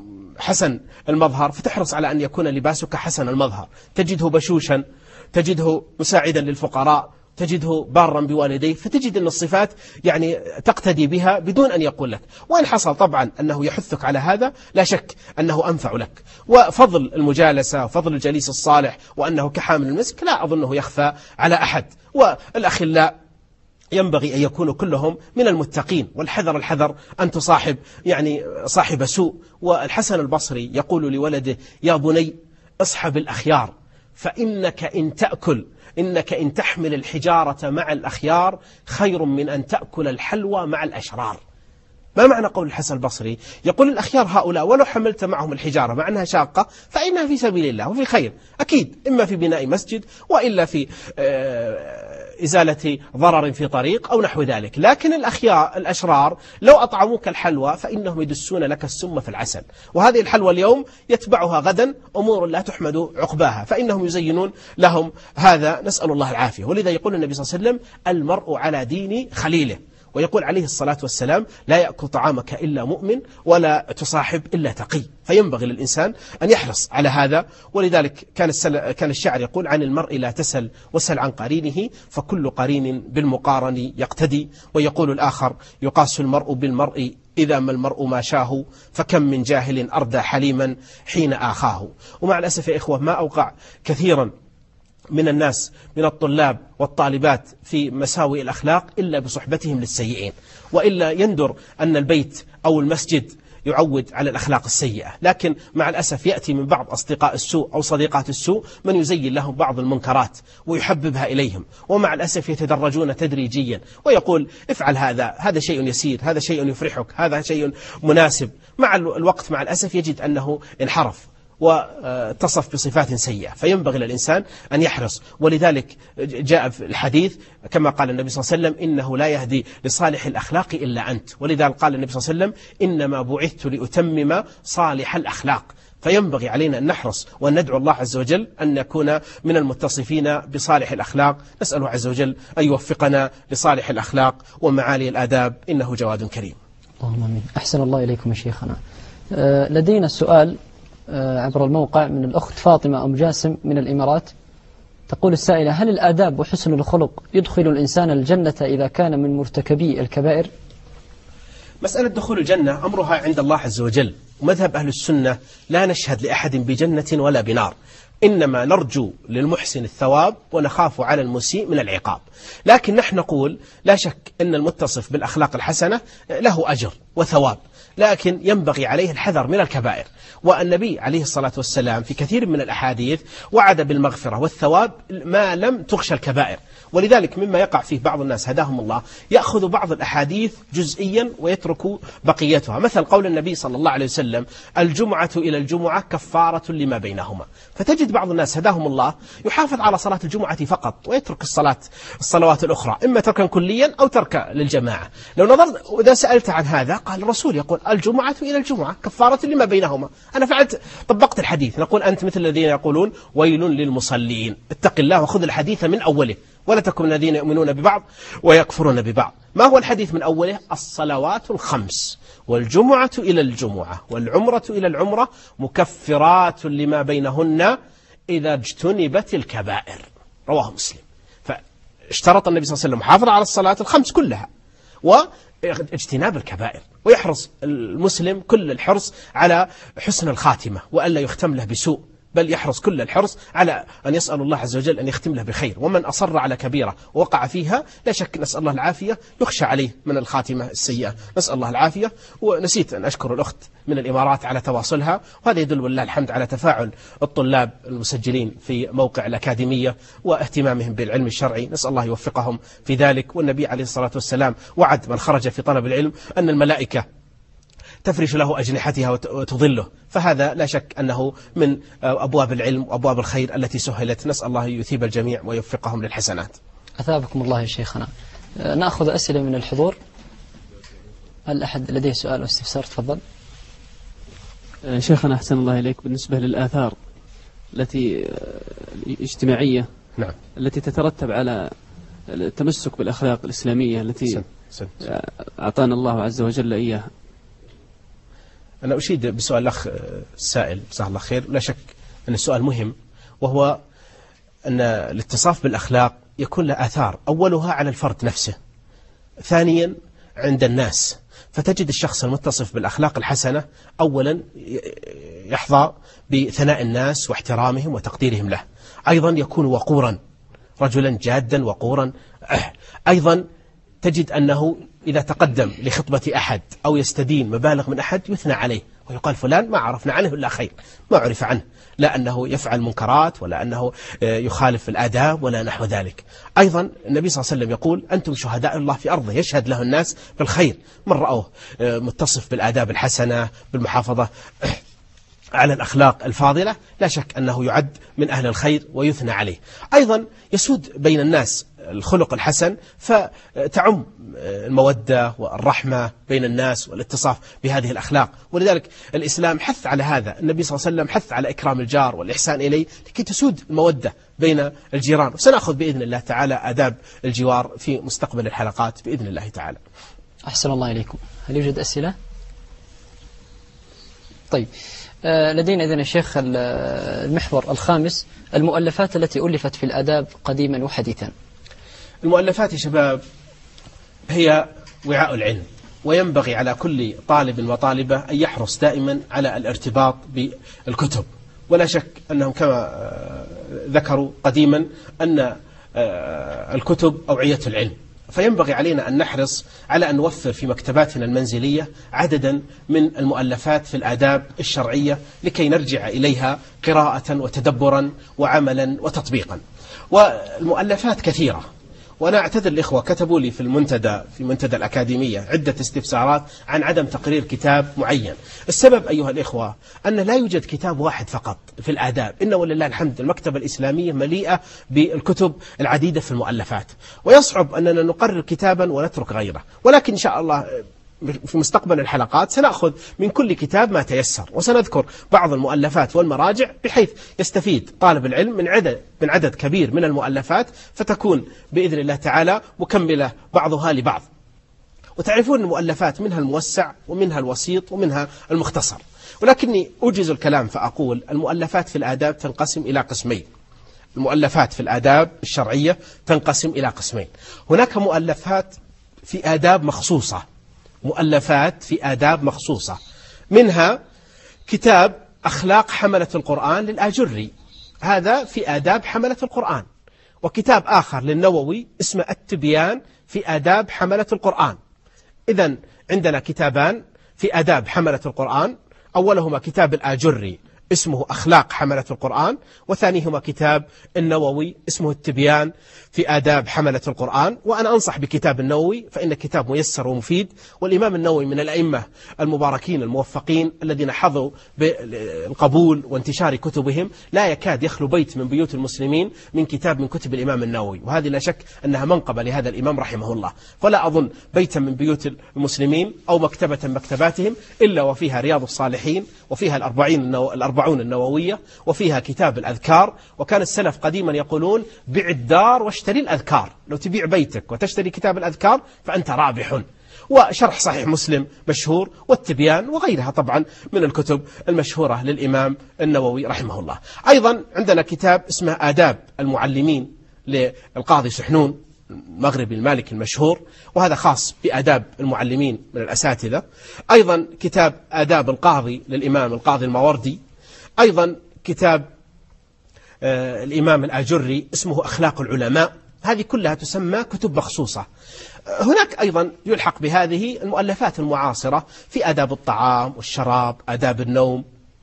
حسن المظهر فتحرص على أن يكون لباسك حسن المظهر، تجده بشوشا، تجده مساعدا للفقراء، تجده بارا بوالديه، فتجد أن الصفات يعني تقتدي بها بدون أن يقول لك. وإن حصل طبعا أنه يحثك على هذا لا شك أنه أنفع لك. وفضل المجالسة وفضل الجليس الصالح وأنه كحامل المسك لا أظنه يخفى على أحد. والأخلاء ينبغي أن يكونوا كلهم من المتقين، والحذر الحذر أن تصاحب يعني صاحب سوء. والحسن البصري يقول لولده: يا بني اصحب الأخيار، فإنك إن تأكل إنك إن تحمل الحجارة مع الأخيار خير من أن تأكل الحلوى مع الأشرار. ما معنى قول الحسن البصري؟ يقول الأخيار هؤلاء ولو حملت معهم الحجارة مع أنها شاقة فإنها في سبيل الله وفي خير أكيد، إما في بناء مسجد وإلا في إزالة ضرر في طريق أو نحو ذلك. لكن الأخيار الأشرار لو أطعموك الحلوى فإنهم يدسون لك السم في العسل، وهذه الحلوى اليوم يتبعها غدا أمور لا تحمد عقباها، فإنهم يزينون لهم هذا، نسأل الله العافية. ولذا يقول النبي صلى الله عليه وسلم: المرء على دين خليله. ويقول عليه الصلاة والسلام: لا يأكل طعامك إلا مؤمن ولا تصاحب إلا تقي. فينبغي للإنسان أن يحرص على هذا. ولذلك كان, كان الشاعر يقول: عن المرء لا تسل وسل عن قرينه، فكل قرين بالمقارن يقتدي. ويقول الآخر: يقاس المرء بالمرء إذا ما المرء ما شاه، فكم من جاهل أردى حليما حين آخاه. ومع الأسف يا إخوة ما أوقع كثيرا من الناس من الطلاب والطالبات في مساوئ الأخلاق إلا بصحبتهم للسيئين، وإلا يندر أن البيت أو المسجد يعود على الأخلاق السيئة. لكن مع الأسف يأتي من بعض أصدقاء السوء أو صديقات السوء من يزين لهم بعض المنكرات ويحببها إليهم، ومع الأسف يتدرجون تدريجيا ويقول: افعل هذا، هذا شيء يسير، هذا شيء يفرحك، هذا شيء مناسب. مع الوقت مع الأسف يجد أنه انحرف واتصف بصفات سيئة. فينبغي للإنسان أن يحرص. ولذلك جاء في الحديث كما قال النبي صلى الله عليه وسلم: إنه لا يهدي لصالح الأخلاق إلا أنت. ولذلك قال النبي صلى الله عليه وسلم: إنما بعثت لأتمم صالح الأخلاق. فينبغي علينا أن نحرص وأن ندعو الله عز وجل أن نكون من المتصفين بصالح الأخلاق. نسأل الله عز وجل أن يوفقنا لصالح الأخلاق ومعالي الآداب، إنه جواد كريم. اللهم آمين. أحسن الله إليكم يا شيخنا. أه لدينا سؤال عبر الموقع من الأخت فاطمة أم جاسم من الإمارات. تقول السائلة: هل الآداب وحسن الخلق يدخل الإنسان الجنة إذا كان من مرتكبي الكبائر؟ مسألة دخول الجنة أمرها عند الله عز وجل، ومذهب أهل السنة لا نشهد لأحد بجنة ولا بنار. إنما نرجو للمحسن الثواب ونخاف على المسيء من العقاب. لكن نحن نقول لا شك أن المتصف بالأخلاق الحسنة له أجر وثواب، لكن ينبغي عليه الحذر من الكبائر. والنبي عليه الصلاة والسلام في كثير من الأحاديث وعد بالمغفرة والثواب ما لم تخشى الكبائر. ولذلك مما يقع فيه بعض الناس هداهم الله يأخذ بعض الأحاديث جزئيا ويترك بقيتها، مثل قول النبي صلى الله عليه وسلم الجمعة إلى الجمعة كفارة لما بينهما. فتجد بعض الناس هداهم الله يحافظ على صلاة الجمعة فقط ويترك الصلاة الصلوات الأخرى، إما تركا كليا أو تركا للجماعة. لو نظرت وإذا سألت عن هذا قال الرسول يقول الجمعة إلى الجمعة كفارة لما بينهما. أنا فعلت طبقت الحديث. نقول أنت مثل الذين يقولون ويل للمصلين، اتق الله وخذ الحديث من أوله ولا تكن من الذين يؤمنون ببعض ويكفرون ببعض. ما هو الحديث من أوله؟ الصلوات الخمس والجمعة إلى الجمعة والعمرة إلى العمرة مكفرات لما بينهن إذا اجتنبت الكبائر، رواه مسلم. فاشترط النبي صلى الله عليه وسلم محافظة على الصلاة الخمس كلها واجتناب الكبائر، ويحرص المسلم كل الحرص على حسن الخاتمة وألا يختم له بسوء، بل يحرص كل الحرص على أن يسأل الله عز وجل أن يختم له بخير. ومن أصر على كبيرة ووقع فيها لا شك نسأل الله العافية يخشى عليه من الخاتمة السيئة، نسأل الله العافية. ونسيت أن أشكر الأخت من الإمارات على تواصلها، وهذا يدل والله الحمد على تفاعل الطلاب المسجلين في موقع الأكاديمية واهتمامهم بالعلم الشرعي، نسأل الله يوفقهم في ذلك. والنبي عليه الصلاة والسلام وعد من خرج في طلب العلم أن الملائكة تفرش له أجنحتها وتظله، فهذا لا شك أنه من أبواب العلم وأبواب الخير التي سهلت، نسأل الله يثيب الجميع ويوفقهم للحسنات. أثابكم الله يا شيخنا. نأخذ أسئلة من الحضور. هل أحد لديه سؤال أو استفسار؟ تفضل. شيخنا أحسن الله إليك، بالنسبة للآثار التي الاجتماعية نعم. التي تترتب على التمسك بالأخلاق الإسلامية التي سن. سن. أعطانا الله عز وجل إياها. أنا أشيد بسؤال الأخ السائل جزاه الله خير. لا شك أن السؤال مهم، وهو أن الاتصاف بالأخلاق يكون له آثار، أولها على الفرد نفسه، ثانيا عند الناس. فتجد الشخص المتصف بالأخلاق الحسنة أولا يحظى بثناء الناس واحترامهم وتقديرهم له، أيضا يكون وقورا، رجلا جادا وقورا. أيضا تجد أنه إذا تقدم لخطبة أحد أو يستدين مبالغ من أحد يثنى عليه ويقال فلان ما عرفنا عنه إلا خير، ما عرف عنه لا أنه يفعل منكرات ولا أنه يخالف الآداب ولا نحو ذلك. أيضا النبي صلى الله عليه وسلم يقول أنتم شهداء الله في أرضه، يشهد له الناس بالخير من رأوه متصف بالآداب الحسنة بالمحافظة على الأخلاق الفاضلة، لا شك أنه يعد من أهل الخير ويثنى عليه. أيضا يسود بين الناس الخلق الحسن، فتعم المودة والرحمة بين الناس والاتصاف بهذه الأخلاق. ولذلك الإسلام حث على هذا، النبي صلى الله عليه وسلم حث على إكرام الجار والإحسان إليه لكي تسود المودة بين الجيران. وسنأخذ بإذن الله تعالى آداب الجوار في مستقبل الحلقات بإذن الله تعالى. أحسن الله إليكم. هل يوجد أسئلة؟ طيب، لدينا إذن الشيخ المحور الخامس، المؤلفات التي ألفت في الآداب قديما وحديثا. المؤلفات يا شباب هي وعاء العلم، وينبغي على كل طالب وطالبة أن يحرص دائما على الارتباط بالكتب. ولا شك أنهم كما ذكروا قديما أن الكتب أوعية العلم، فينبغي علينا أن نحرص على أن نوفر في مكتباتنا المنزلية عددا من المؤلفات في الآداب الشرعية لكي نرجع إليها قراءة وتدبرا وعملا وتطبيقا. والمؤلفات كثيرة، وأنا أعتذر الإخوة كتبوا لي في المنتدى في منتدى الأكاديمية عدة استفسارات عن عدم تقرير كتاب معين. السبب أيها الإخوة أن لا يوجد كتاب واحد فقط في الآداب، إن ولله الحمد المكتبة الإسلامية مليئة بالكتب العديدة في المؤلفات، ويصعب أننا نقرر كتابا ونترك غيره. ولكن إن شاء الله في مستقبل الحلقات سنأخذ من كل كتاب ما تيسر، وسنذكر بعض المؤلفات والمراجع بحيث يستفيد طالب العلم من عدد من عدد كبير من المؤلفات، فتكون بإذن الله تعالى مكملة بعضها لبعض. وتعرفون المؤلفات منها الموسع ومنها الوسيط ومنها المختصر، ولكني أوجز الكلام فأقول المؤلفات في الآداب تنقسم إلى قسمين. المؤلفات في الآداب الشرعية تنقسم إلى قسمين. هناك مؤلفات في آداب مخصوصة، مؤلفات في آداب مخصوصة، منها كتاب أخلاق حملة القرآن للآجري، هذا في آداب حملة القرآن. وكتاب آخر للنووي اسمه التبيان في آداب حملة القرآن. إذن عندنا كتابان في آداب حملة القرآن، أولهما كتاب الآجري اسمه أخلاق حملة القرآن، وثانيهما كتاب النووي اسمه التبيان في آداب حملة القرآن. وأنا أنصح بكتاب النووي فإن كتاب ميسر ومفيد، والإمام النووي من الأئمة المباركين الموفقين الذين حظوا بالقبول وانتشار كتبهم. لا يكاد يخلو بيت من بيوت المسلمين من كتاب من كتب الإمام النووي، وهذه لا شك أنها منقبة لهذا الإمام رحمه الله. فلا أظن بيتا من بيوت المسلمين أو مكتبة مكتباتهم إلا وفيها رياض الصالحين، وفيها الأربعين النو... الأربعون النووية، وفيها كتاب الأذكار. وكان السلف قديما يقولون بيع الدار واشتري الأذكار، لو تبيع بيتك وتشتري كتاب الأذكار فأنت رابح. وشرح صحيح مسلم مشهور، والتبيان، وغيرها طبعا من الكتب المشهورة للإمام النووي رحمه الله. أيضا عندنا كتاب اسمه آداب المعلمين للقاضي سحنون المغربي المالكي المشهور، وهذا خاص بآداب المعلمين من الأساتذة. أيضا كتاب آداب القاضي للإمام القاضي الماوردي. أيضا كتاب آه الإمام الآجري اسمه أخلاق العلماء. هذه كلها تسمى كتب مخصوصة. هناك أيضا يلحق بهذه المؤلفات المعاصرة في آداب الطعام والشراب، آداب النوم،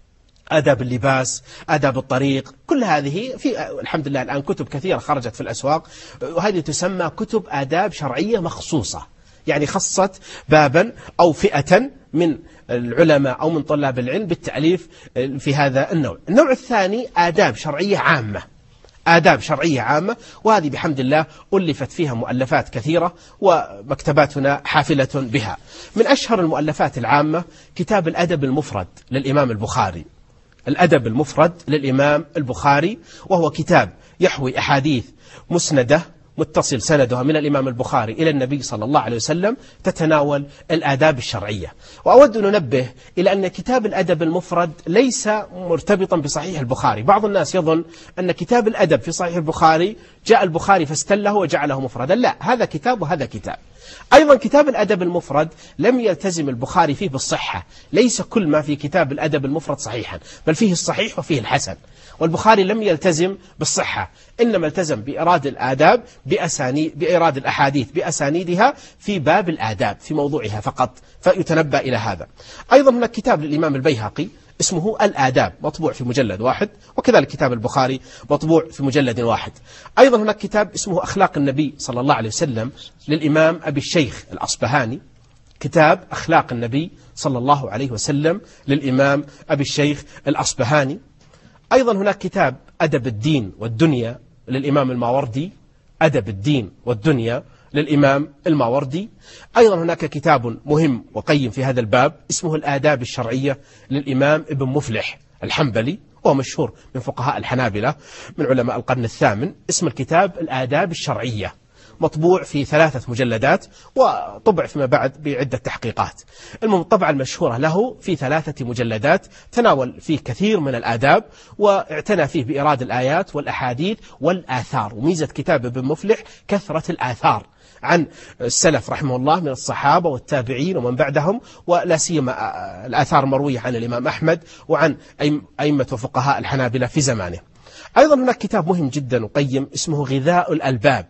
آداب اللباس، آداب الطريق. كل هذه في الحمد لله الآن كتب كثيرة خرجت في الأسواق، وهذه تسمى كتب آداب شرعية مخصوصة، يعني خصت بابا أو فئة من العلماء أو من طلاب العلم بالتأليف في هذا النوع. النوع الثاني آداب شرعية عامة، آداب شرعية عامة، وهذه بحمد الله ألفت فيها مؤلفات كثيرة ومكتباتنا حافلة بها. من أشهر المؤلفات العامة كتاب الأدب المفرد للإمام البخاري. الأدب المفرد للإمام البخاري، وهو كتاب يحوي أحاديث مسندة متصل سندها من الإمام البخاري إلى النبي صلى الله عليه وسلم تتناول الآداب الشرعية. وأود أن ننبه إلى أن كتاب الأدب المفرد ليس مرتبطا بصحيح البخاري. بعض الناس يظن أن كتاب الأدب في صحيح البخاري جاء البخاري فاستله وجعله مفردا. لا، هذا كتاب وهذا كتاب. أيضا كتاب الأدب المفرد لم يلتزم البخاري فيه بالصحة، ليس كل ما في كتاب الأدب المفرد صحيحا، بل فيه الصحيح وفيه الحسن. والبخاري لم يلتزم بالصحة، إنما التزم بإيراد الآداب بأسانيد، بإيراد الأحاديث بأسانيدها في باب الآداب في موضوعها فقط، فيتنبأ إلى هذا. أيضا هناك كتاب للإمام البيهقي اسمه الآداب مطبوع في مجلد واحد، وكذلك كتاب البخاري مطبوع في مجلد واحد. أيضا هناك كتاب اسمه أخلاق النبي صلى الله عليه وسلم للإمام أبي الشيخ الأصبهاني. كتاب أخلاق النبي صلى الله عليه وسلم للإمام أبي الشيخ الأصبهاني. أيضا هناك كتاب أدب الدين والدنيا للإمام الماوردي. أدب الدين والدنيا للإمام الماوردي. أيضا هناك كتاب مهم وقيم في هذا الباب اسمه الآداب الشرعية للإمام ابن مفلح الحنبلي، وهو مشهور من فقهاء الحنابلة من علماء القرن الثامن. اسم الكتاب الآداب الشرعية، مطبوع في ثلاثة مجلدات، وطبع فيما بعد بعدة تحقيقات. المهم الطبعة المشهورة له في ثلاثة مجلدات، تناول فيه كثير من الآداب، واعتنى فيه بإيراد الآيات والأحاديث والآثار. وميزة كتاب ابن مفلح كثرة الآثار عن السلف رحمه الله من الصحابة والتابعين ومن بعدهم، ولا سيما الآثار المروية عن الإمام أحمد وعن أئمة وفقهاء الحنابلة في زمانه. أيضا هناك كتاب مهم جدا وقيم اسمه غذاء الألباب.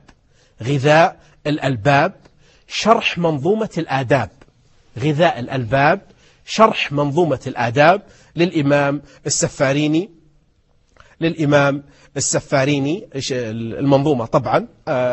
غذاء الألباب شرح منظومة الآداب. غذاء الألباب شرح منظومة الآداب للإمام السفاريني. للإمام السفاريني المنظومة طبعا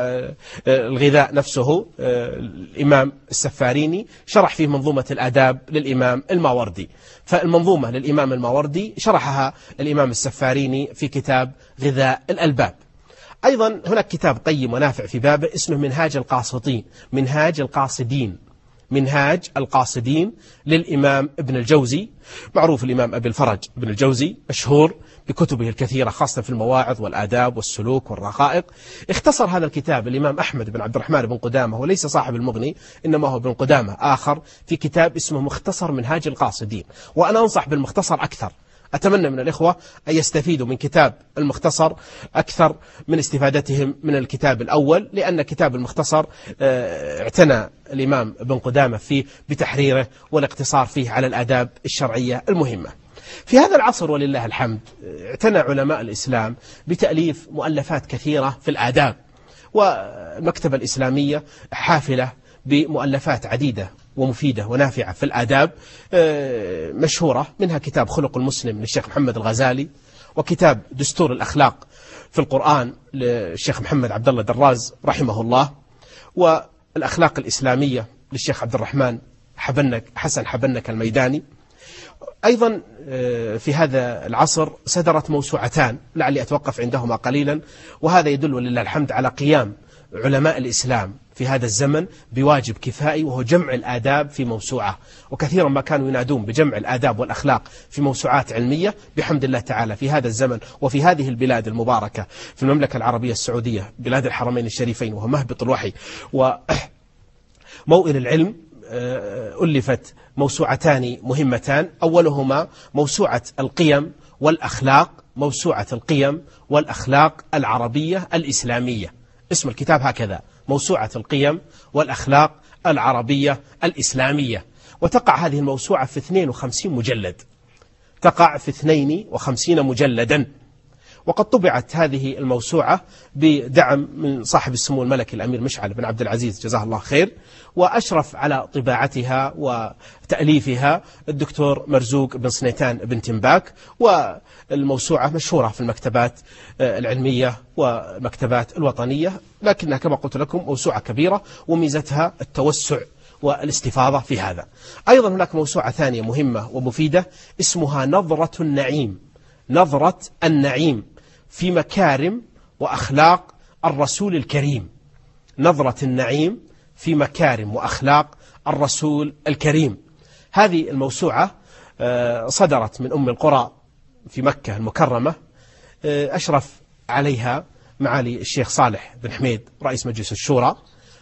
الغذاء نفسه الإمام السفاريني شرح فيه منظومة الآداب للإمام الماوردي. فالمنظومة للإمام الماوردي شرحها الإمام السفاريني في كتاب غذاء الألباب. أيضا هناك كتاب قيم ونافع في بابه اسمه منهاج القاصدين. منهاج القاصدين منهاج القاصدين للإمام ابن الجوزي. معروف الإمام أبي الفرج ابن الجوزي مشهور بكتبه الكثيرة خاصة في المواعظ والآداب والسلوك والرقائق. اختصر هذا الكتاب الإمام أحمد بن عبد الرحمن بن قدامة، وليس صاحب المغني إنما هو بن قدامة آخر، في كتاب اسمه مختصر منهاج القاصدين. وأنا أنصح بالمختصر أكثر. أتمنى من الإخوة أن يستفيدوا من كتاب المختصر أكثر من استفادتهم من الكتاب الأول، لأن كتاب المختصر اعتنى الإمام ابن قدامة فيه بتحريره والاقتصار فيه على الآداب الشرعية المهمة. في هذا العصر ولله الحمد اعتنى علماء الإسلام بتأليف مؤلفات كثيرة في الآداب، والمكتبة الإسلامية حافلة بمؤلفات عديدة ومفيدة ونافعة في الآداب مشهورة، منها كتاب خلق المسلم للشيخ محمد الغزالي، وكتاب دستور الأخلاق في القرآن للشيخ محمد عبد الله دراز رحمه الله، والأخلاق الإسلامية للشيخ عبد الرحمن حبنك حسن حبنك الميداني. أيضا في هذا العصر صدرت موسوعتان لعلي أتوقف عندهما قليلا، وهذا يدل ولله الحمد على قيام علماء الإسلام في هذا الزمن بواجب كفائي، وهو جمع الآداب في موسوعة. وكثيرا ما كانوا ينادون بجمع الآداب والأخلاق في موسوعات علمية، بحمد الله تعالى في هذا الزمن وفي هذه البلاد المباركة في المملكة العربية السعودية، بلاد الحرمين الشريفين، وهو مهبط الوحي وموئل العلم، ألفت موسوعتان مهمتان. أولهما موسوعة القيم والأخلاق، موسوعة القيم والأخلاق العربية الإسلامية، اسم الكتاب هكذا، موسوعة القيم والأخلاق العربية الإسلامية. وتقع هذه الموسوعة في اثنين وخمسين مجلد، تقع في اثنين وخمسين مجلدا. وقد طبعت هذه الموسوعة بدعم من صاحب السمو الملكي الأمير مشعل بن عبد العزيز جزاه الله خير، وأشرف على طباعتها وتأليفها الدكتور مرزوق بن صنيتان بن تنباك. والموسوعة مشهورة في المكتبات العلمية والمكتبات الوطنية، لكنها كما قلت لكم موسوعة كبيرة، وميزتها التوسع والاستفاضة في هذا. أيضا هناك موسوعة ثانية مهمة ومفيدة اسمها نظرة النعيم، نظرة النعيم في مكارم وأخلاق الرسول الكريم، نظرة النعيم في مكارم وأخلاق الرسول الكريم. هذه الموسوعة صدرت من أم القرى في مكة المكرمة، أشرف عليها معالي الشيخ صالح بن حميد رئيس مجلس الشورى،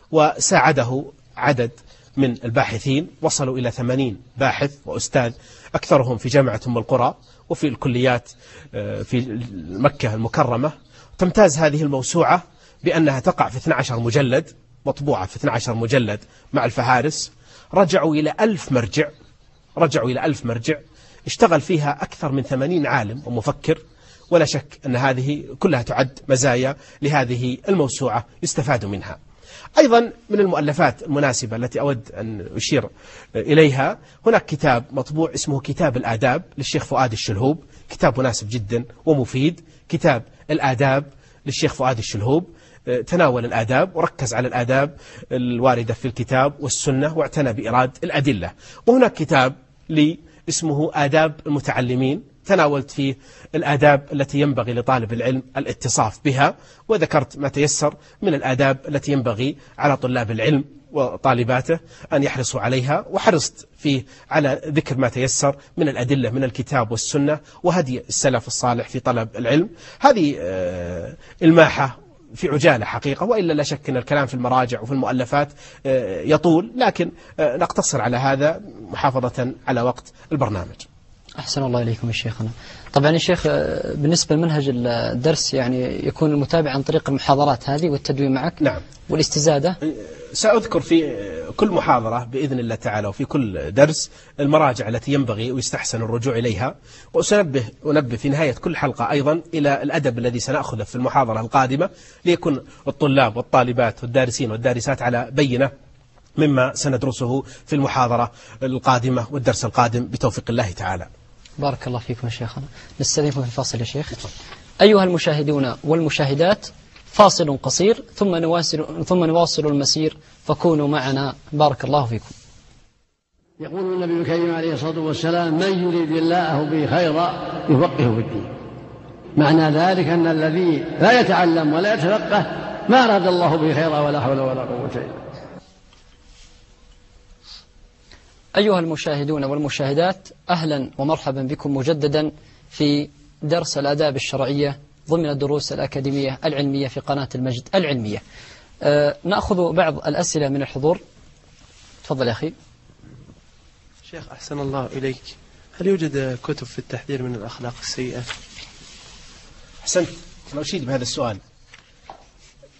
وساعده عدد من الباحثين وصلوا إلى ثمانين باحث وأستاذ، أكثرهم في جامعة أم القرى وفي الكليات في مكة المكرمة. تمتاز هذه الموسوعة بأنها تقع في اثني عشر مجلد، مطبوعة في اثني عشر مجلد مع الفهارس. رجعوا إلى ألف مرجع، رجعوا إلى ألف مرجع، اشتغل فيها أكثر من ثمانين عالم ومفكر، ولا شك أن هذه كلها تعد مزايا لهذه الموسوعة يستفاد منها. أيضا من المؤلفات المناسبة التي أود أن أشير إليها، هناك كتاب مطبوع اسمه كتاب الآداب للشيخ فؤاد الشلهوب، كتاب مناسب جدا ومفيد. كتاب الآداب للشيخ فؤاد الشلهوب تناول الآداب وركز على الآداب الواردة في الكتاب والسنة، واعتنى بإيراد الأدلة. وهناك كتاب لي اسمه آداب المتعلمين، تناولت فيه الآداب التي ينبغي لطالب العلم الاتصاف بها، وذكرت ما تيسر من الآداب التي ينبغي على طلاب العلم وطالباته أن يحرصوا عليها، وحرصت فيه على ذكر ما تيسر من الأدلة من الكتاب والسنة وهدي السلف الصالح في طلب العلم. هذه الماحة في عجالة حقيقة، وإلا لا شك أن الكلام في المراجع وفي المؤلفات يطول، لكن نقتصر على هذا محافظة على وقت البرنامج. أحسن الله إليكم يا شيخنا. طبعا يا شيخ بالنسبة لمنهج الدرس يعني يكون المتابع عن طريق المحاضرات هذه والتدوين معك. نعم. والاستزادة سأذكر في كل محاضرة بإذن الله تعالى وفي كل درس المراجع التي ينبغي ويستحسن الرجوع إليها، وسنبه أنبه في نهاية كل حلقة أيضا إلى الأدب الذي سنأخذه في المحاضرة القادمة، ليكون الطلاب والطالبات والدارسين والدارسات على بينة مما سندرسه في المحاضرة القادمة والدرس القادم بتوفيق الله تعالى. بارك الله فيكم يا شيخنا. نستضيفكم في الفاصل يا شيخ. أيها المشاهدون والمشاهدات، فاصل قصير ثم نواصل ثم نواصل المسير، فكونوا معنا. بارك الله فيكم. يقول النبي الكريم عليه الصلاة والسلام: من يريد الله به خيرا يفقهه في الدين. معنى ذلك أن الذي لا يتعلم ولا يتفقه ما أراد الله به خيرا، ولا حول ولا قوة إلا بالله. أيها المشاهدون والمشاهدات، أهلا ومرحبا بكم مجددا في درس الآداب الشرعية ضمن الدروس الأكاديمية العلمية في قناة المجد العلمية. أه نأخذ بعض الأسئلة من الحضور. تفضل يا أخي. شيخ أحسن الله إليك، هل يوجد كتب في التحذير من الأخلاق السيئة؟ أحسنت، أنا أشيد بهذا السؤال.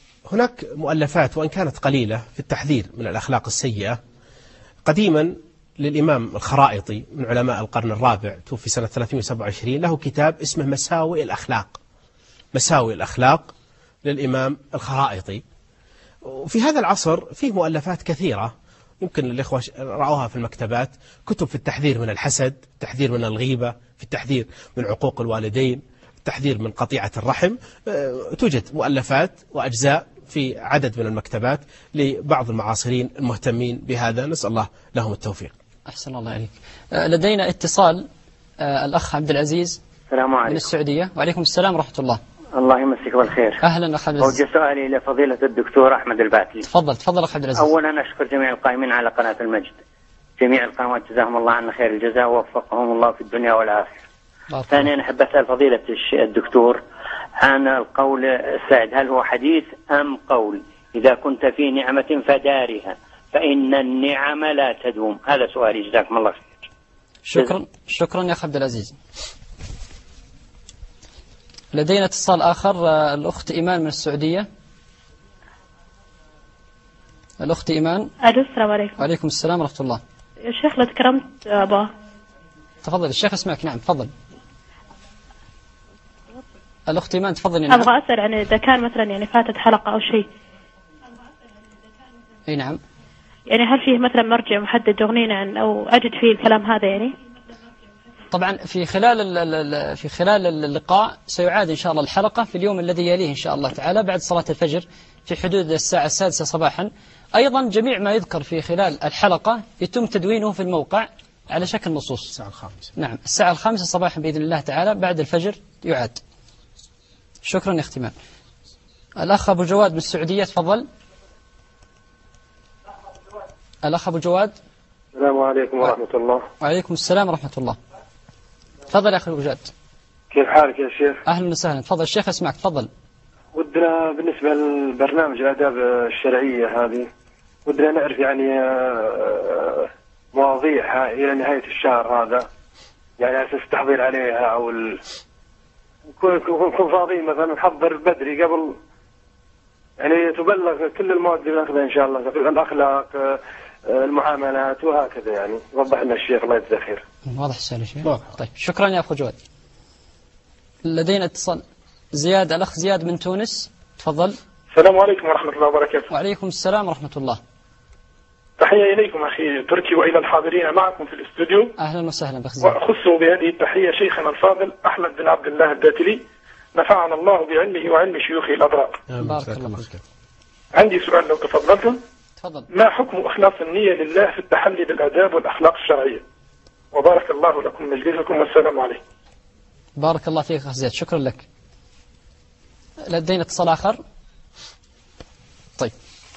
هناك مؤلفات وإن كانت قليلة في التحذير من الأخلاق السيئة. قديما للإمام الخرائطي من علماء القرن الرابع، توفي سنة ثلاثمائة وسبعة وعشرين، له كتاب اسمه مساوئ الأخلاق. مساوئ الأخلاق للإمام الخرائطي. وفي هذا العصر فيه مؤلفات كثيرة يمكن الإخوة رأوها في المكتبات، كتب في التحذير من الحسد، التحذير من الغيبة، في التحذير من عقوق الوالدين، التحذير من قطيعة الرحم. توجد مؤلفات وأجزاء في عدد من المكتبات لبعض المعاصرين المهتمين بهذا، نسأل الله لهم التوفيق. أحسن الله عليك. لدينا اتصال، الأخ عبد العزيز السلام عليكم. من السعودية. وعليكم السلام ورحمة الله. الله يمسك بالخير. أهلا أخ عبد العزيز. أوجه سؤالي إلى فضيلة الدكتور أحمد الباتلي. تفضل تفضل أخ عبد العزيز. أولا أشكر جميع القائمين على قناة المجد، جميع القنوات جزاهم الله عنا خير الجزاء ووفقهم الله في الدنيا والآخرة. ثانيا أحب أسأل فضيلة الدكتور عن القول السائد، هل هو حديث أم قول؟ إذا كنت في نعمة فدارها فإن النعم لا تدوم. هذا سؤالي، جزاكم الله خير. شكرا شكرا يا أخ عبد العزيز. لدينا اتصال آخر، الأخت إيمان من السعودية. الأخت إيمان. ألو السلام عليكم. وعليكم السلام ورحمة الله. يا شيخ لو تكرمت أبا. تفضل الشيخ اسمعك. نعم تفضل. الأخت إيمان تفضل. نعم. أبغى أسأل عن إذا كان مثلا يعني فاتت حلقة أو شيء. أي نعم. يعني هل فيه مثلا مرجع محدد يغنينا عن أو أجد فيه الكلام هذا يعني؟ طبعا في خلال في خلال اللقاء سيعاد إن شاء الله الحلقة في اليوم الذي يليه إن شاء الله تعالى بعد صلاة الفجر في حدود الساعة السادسة صباحا. أيضا جميع ما يذكر في خلال الحلقة يتم تدوينه في الموقع على شكل نصوص. الساعة الخامسة. نعم الساعة الخامسة صباحا بإذن الله تعالى بعد الفجر يعاد. شكرا يا اختمان. الأخ أبو جواد من السعودية تفضل. الأخ أبو جواد. السلام عليكم ورحمة الله. وعليكم السلام ورحمة الله. تفضل يا أخي أبو جواد. كيف حالك يا شيخ؟ أهلا وسهلا. تفضل الشيخ اسمعك. تفضل. ودنا بالنسبة للبرنامج الآداب الشرعية هذه ودنا نعرف يعني مواضيعها إلى نهاية الشهر هذا، يعني على أساس التحضير عليها أو ال... نكون نكون فاضيين مثلا نحضر بدري قبل، يعني تبلغ كل المواد اللي ناخذها إن شاء الله في الأخلاق المعاملات وهكذا. يعني وضح لنا الشيخ الله يجزاه خير. واضح السؤال يا شيخ. طيب شكرا يا أخو جواد. لدينا اتصال زياد، الأخ زياد من تونس تفضل. السلام عليكم ورحمة الله وبركاته. وعليكم السلام ورحمة الله. تحية إليكم أخي تركي وإلى الحاضرين معكم في الاستوديو. أهلا وسهلا بك زياد. وأخص بهذه التحية شيخنا الفاضل أحمد بن عبد الله الباتلي، نفعنا الله بعلمه وعلم شيوخه الأبرار. بارك الله فيك. عندي سؤال لو تفضلتم. تفضل. ما حكم إخلاص النية لله في التحلي بالآداب والأخلاق الشرعية؟ وبارك الله لكم مجلسكم والسلام عليكم. بارك الله فيك أخ زياد، شكرا لك. لدينا اتصال آخر. طيب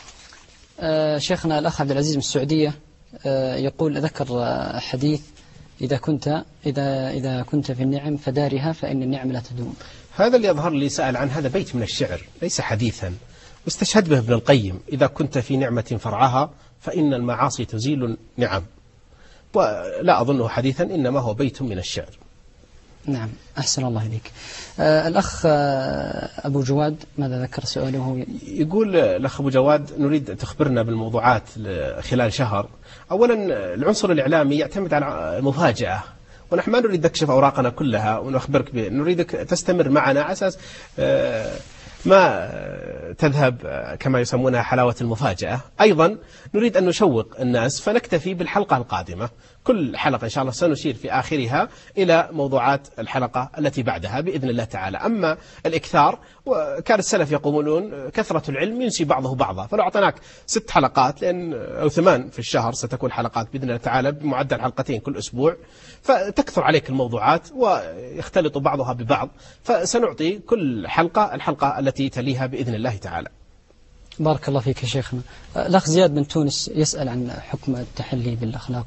آه شيخنا الأخ عبد العزيز من السعودية آه يقول ذكر آه حديث إذا كنت إذا إذا كنت في النعم فدارها فإن النعم لا تدوم. هذا اللي يظهر لي سأل عن هذا بيت من الشعر ليس حديثا، واستشهد به ابن القيم: إذا كنت في نعمة فرعها فإن المعاصي تزيل النعم. ولا أظنه حديثا، إنما هو بيت من الشعر. نعم أحسن الله إليك. آه الأخ آه أبو جواد ماذا ذكر سؤاله؟ يقول الأخ أبو جواد نريد تخبرنا بالموضوعات خلال شهر. أولا العنصر الإعلامي يعتمد على المفاجأة، ونحن ما نريد نكشف أوراقنا كلها ونخبرك به، نريدك تستمر معنا على أساس آه ما تذهب كما يسمونها حلاوة المفاجأة. أيضا نريد أن نشوق الناس فنكتفي بالحلقة القادمة. كل حلقة إن شاء الله سنشير في آخرها إلى موضوعات الحلقة التي بعدها بإذن الله تعالى. أما الإكثار، وكان السلف يقولون كثرة العلم ينسي بعضه بعضا، فلو أعطيناك ست حلقات لأن أو ثمان في الشهر ستكون حلقات بإذن الله تعالى بمعدل حلقتين كل أسبوع، فتكثر عليك الموضوعات ويختلط بعضها ببعض، فسنعطي كل حلقة الحلقة التي تليها بإذن الله تعالى. بارك الله فيك يا شيخنا. الأخ زياد من تونس يسأل عن حكم التحلي بالأخلاق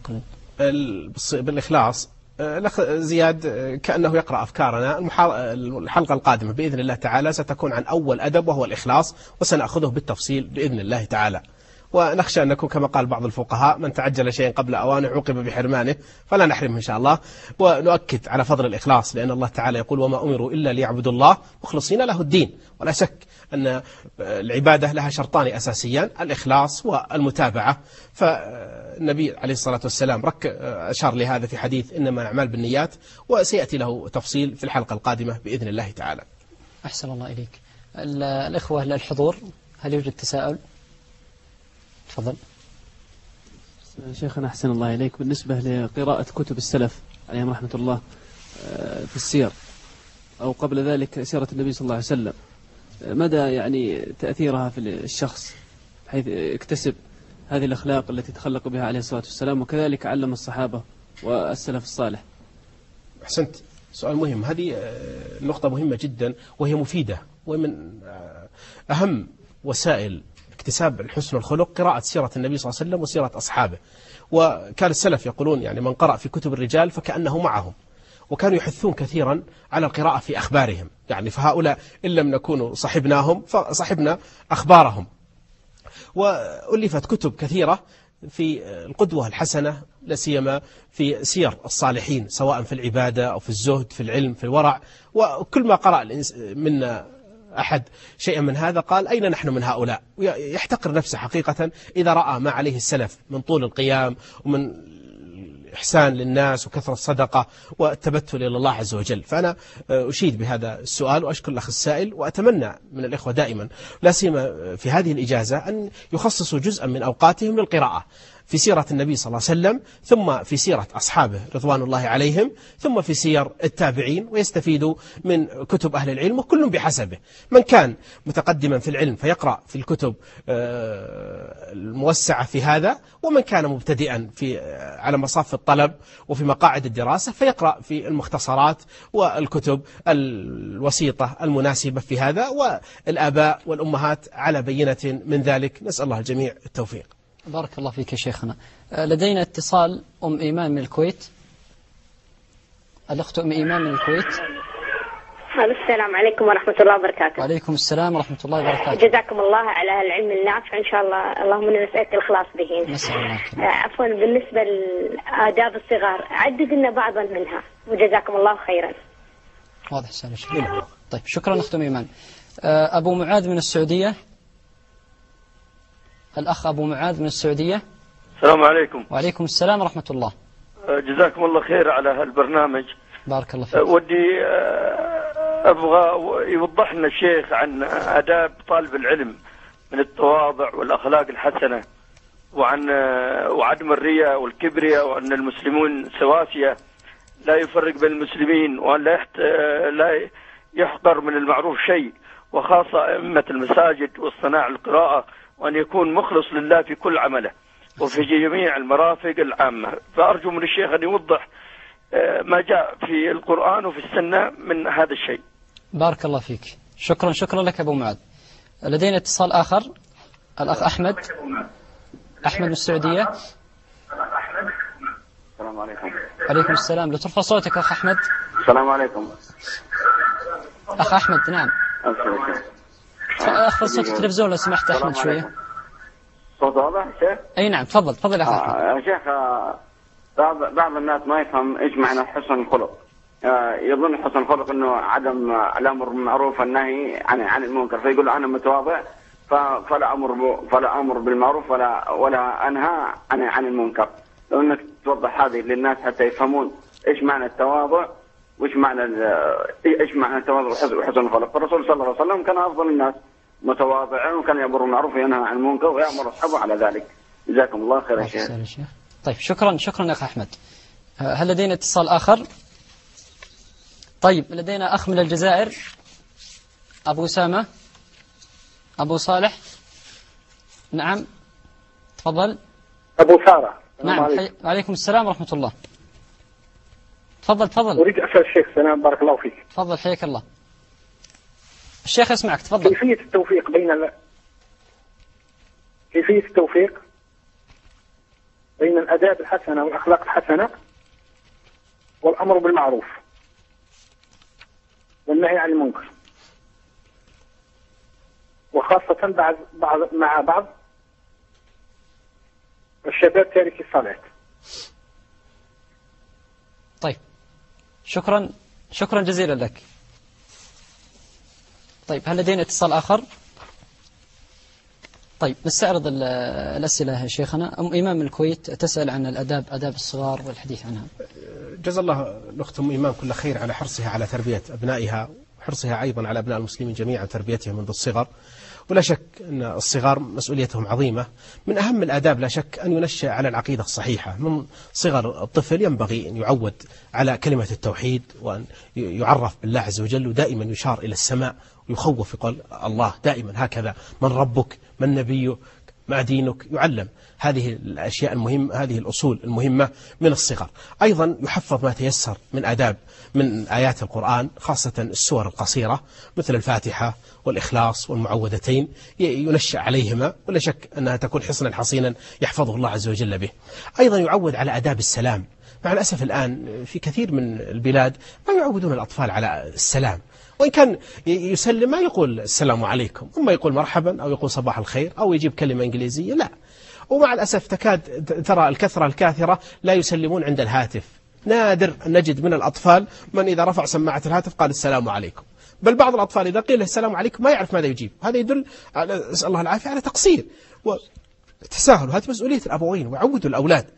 بالإخلاص. الأخ زياد كأنه يقرأ أفكارنا. الحلقة القادمة بإذن الله تعالى ستكون عن أول أدب وهو الإخلاص، وسنأخذه بالتفصيل بإذن الله تعالى. ونخشى أن نكون كما قال بعض الفقهاء من تعجل شيئا قبل أوانه عوقب بحرمانه، فلا نحرمه إن شاء الله. ونؤكد على فضل الإخلاص، لأن الله تعالى يقول وما أمروا إلا ليعبدوا الله مخلصين له الدين. ولا شك أن العبادة لها شرطان أساسيان، الإخلاص والمتابعة. فالنبي عليه الصلاة والسلام رك أشار لهذا في حديث إنما الأعمال بالنيات، وسيأتي له تفصيل في الحلقة القادمة بإذن الله تعالى. أحسن الله إليك. الإخوة للحضور، هل يوجد تساؤل؟ تفضل. شيخنا أحسن الله إليك، بالنسبة لقراءة كتب السلف عليهم رحمة الله في السير أو قبل ذلك سيرة النبي صلى الله عليه وسلم، مدى يعني تأثيرها في الشخص حيث اكتسب هذه الأخلاق التي تخلق بها عليه الصلاة والسلام، وكذلك علم الصحابة والسلف الصالح؟ أحسنت، سؤال مهم. هذه نقطة مهمة جدا وهي مفيدة، ومن أهم وسائل اكتساب الحسن والخلق قراءة سيرة النبي صلى الله عليه وسلم وسيرة أصحابه. وكان السلف يقولون يعني من قرأ في كتب الرجال فكأنه معهم، وكانوا يحثون كثيرا على القراءة في أخبارهم. يعني فهؤلاء إن لم نكون صحبناهم فصحبنا أخبارهم. وألفت كتب كثيرة في القدوة الحسنة، لا سيما في سير الصالحين، سواء في العبادة أو في الزهد، في العلم، في الورع. وكل ما قرأ منا أحد شيئا من هذا قال أين نحن من هؤلاء، ويحتقر نفسه حقيقة إذا رأى ما عليه السلف من طول القيام ومن إحسان للناس وكثرة الصدقة والتبتل إلى الله عز وجل. فأنا أشيد بهذا السؤال وأشكر الأخ السائل، وأتمنى من الإخوة دائما لا سيما في هذه الإجازة أن يخصصوا جزءا من أوقاتهم للقراءة في سيرة النبي صلى الله عليه وسلم، ثم في سيرة أصحابه رضوان الله عليهم، ثم في سير التابعين، ويستفيدوا من كتب أهل العلم، وكل بحسبه. من كان متقدما في العلم فيقرأ في الكتب الموسعة في هذا، ومن كان مبتدئا في على مصاف الطلب وفي مقاعد الدراسة فيقرأ في المختصرات والكتب الوسيطة المناسبة في هذا. والآباء والأمهات على بينة من ذلك، نسأل الله الجميع التوفيق. بارك الله فيك يا شيخنا. لدينا اتصال أم إيمان من الكويت. الأخت أم إيمان من الكويت. السلام عليكم ورحمة الله وبركاته. وعليكم السلام ورحمة الله وبركاته. جزاكم الله على العلم النافع إن شاء الله، اللهم إنا نسألك الإخلاص به. نسأل الله. عفوا، بالنسبة لآداب الصغار عدد لنا بعضا منها، وجزاكم الله خيرا. واضح سؤال شيخ. طيب شكرا أخت أم إيمان. أبو معاذ من السعودية. الأخ أبو معاذ من السعودية. السلام عليكم. وعليكم السلام ورحمة الله. جزاكم الله خير على هالبرنامج. بارك الله فيك. ودي أبغى يوضح لنا الشيخ عن آداب طالب العلم من التواضع والأخلاق الحسنة، وعن وعدم الرياء والكبرياء، وأن المسلمون سواسية لا يفرق بين المسلمين، وأن لا يحت... لا يحقر من المعروف شيء، وخاصة أئمة المساجد والصناع القراءة، وأن يكون مخلص لله في كل عمله وفي جميع المرافق العامة. فأرجو من الشيخ أن يوضح ما جاء في القرآن وفي السنة من هذا الشيء. بارك الله فيك. شكرا شكرا لك أبو معاذ. لدينا اتصال آخر، الأخ أحمد. أحمد من السعودية. السلام عليكم. عليكم السلام. لو ترفع صوتك أخ أحمد. السلام عليكم. أخ أحمد. نعم. أخفض صوت التلفزيون لو سمحت أحمد شوية. صوت واضح شيخ؟ أي نعم، تفضل تفضل يا أخ أحمد. آه يا شيخ، آه بعض بعض الناس ما يفهم إيش معنى حسن الخلق. آه يظن حسن الخلق إنه عدم الأمر بالمعروف والنهي عن عن المنكر، فيقول أنا متواضع فلا أمر فلا أمر بالمعروف ولا ولا أنهى عن عن المنكر. لو إنك توضح هذه للناس حتى يفهمون إيش معنى التواضع وإيش معنى إيش معنى التواضع وحسن الخلق. الرسول صلى الله عليه وسلم كان أفضل الناس متواضعا، وكان يأمر بالمعروف وينهى عن المنكر ويأمر أصحابه على ذلك. جزاكم الله خير يا شيخ. طيب شكرا شكرا يا أخ أحمد. هل لدينا اتصال آخر؟ طيب لدينا أخ من الجزائر، أبو سامة. أبو صالح. نعم تفضل. أبو سارة. نعم عليكم. عليكم السلام ورحمة الله. تفضل تفضل. أريد أسأل الشيخ سلام بارك الله فيك. تفضل حياك الله. الشيخ يسمعك تفضل. كيفية التوفيق بين ال... كيفية التوفيق بين الآداب الحسنة والأخلاق الحسنة والأمر بالمعروف والنهي عن المنكر، وخاصة بعض بعض مع بعض والشباب تارك الصلاة. طيب شكرا شكرا جزيلا لك. طيب هل لدينا اتصال آخر؟ طيب نستعرض الأسئلة يا شيخنا. أم إمام من الكويت تسأل عن الأداب، أداب الصغار والحديث عنها. جزا الله الأخت أم إمام كل خير على حرصها على تربية أبنائها، وحرصها أيضا على أبناء المسلمين جميعا تربيتهم منذ الصغر. ولا شك أن الصغار مسؤوليتهم عظيمة. من أهم الآداب لا شك أن ينشأ على العقيدة الصحيحة. من صغر الطفل ينبغي أن يعود على كلمة التوحيد، وأن يعرف بالله عز وجل، ودائما يشار إلى السماء ويخوف يقول الله دائما هكذا، من ربك، من نبيك، ما دينك، يعلم هذه الأشياء المهمة، هذه الأصول المهمة من الصغر. أيضا يحفظ ما تيسر من آداب من آيات القرآن، خاصة السور القصيرة مثل الفاتحة والإخلاص والمعوذتين، ينشأ عليهما، ولا شك أنها تكون حصنا حصينا يحفظه الله عز وجل به. أيضا يعود على آداب السلام. مع الأسف الآن في كثير من البلاد ما يعودون الأطفال على السلام، وإن كان يسلم ما يقول السلام عليكم، إما يقول مرحبا أو يقول صباح الخير أو يجيب كلمة إنجليزية، لا. ومع الأسف تكاد ترى الكثرة الكاثرة لا يسلمون عند الهاتف. نادر أن نجد من الأطفال من إذا رفع سماعة الهاتف قال السلام عليكم، بل بعض الأطفال إذا قيل السلام عليكم ما يعرف ماذا يجيب. هذا يدل على، نسأل الله العافية، على تقصير وتساهل. هذه مسؤولية الأبوين، ويعودوا الأولاد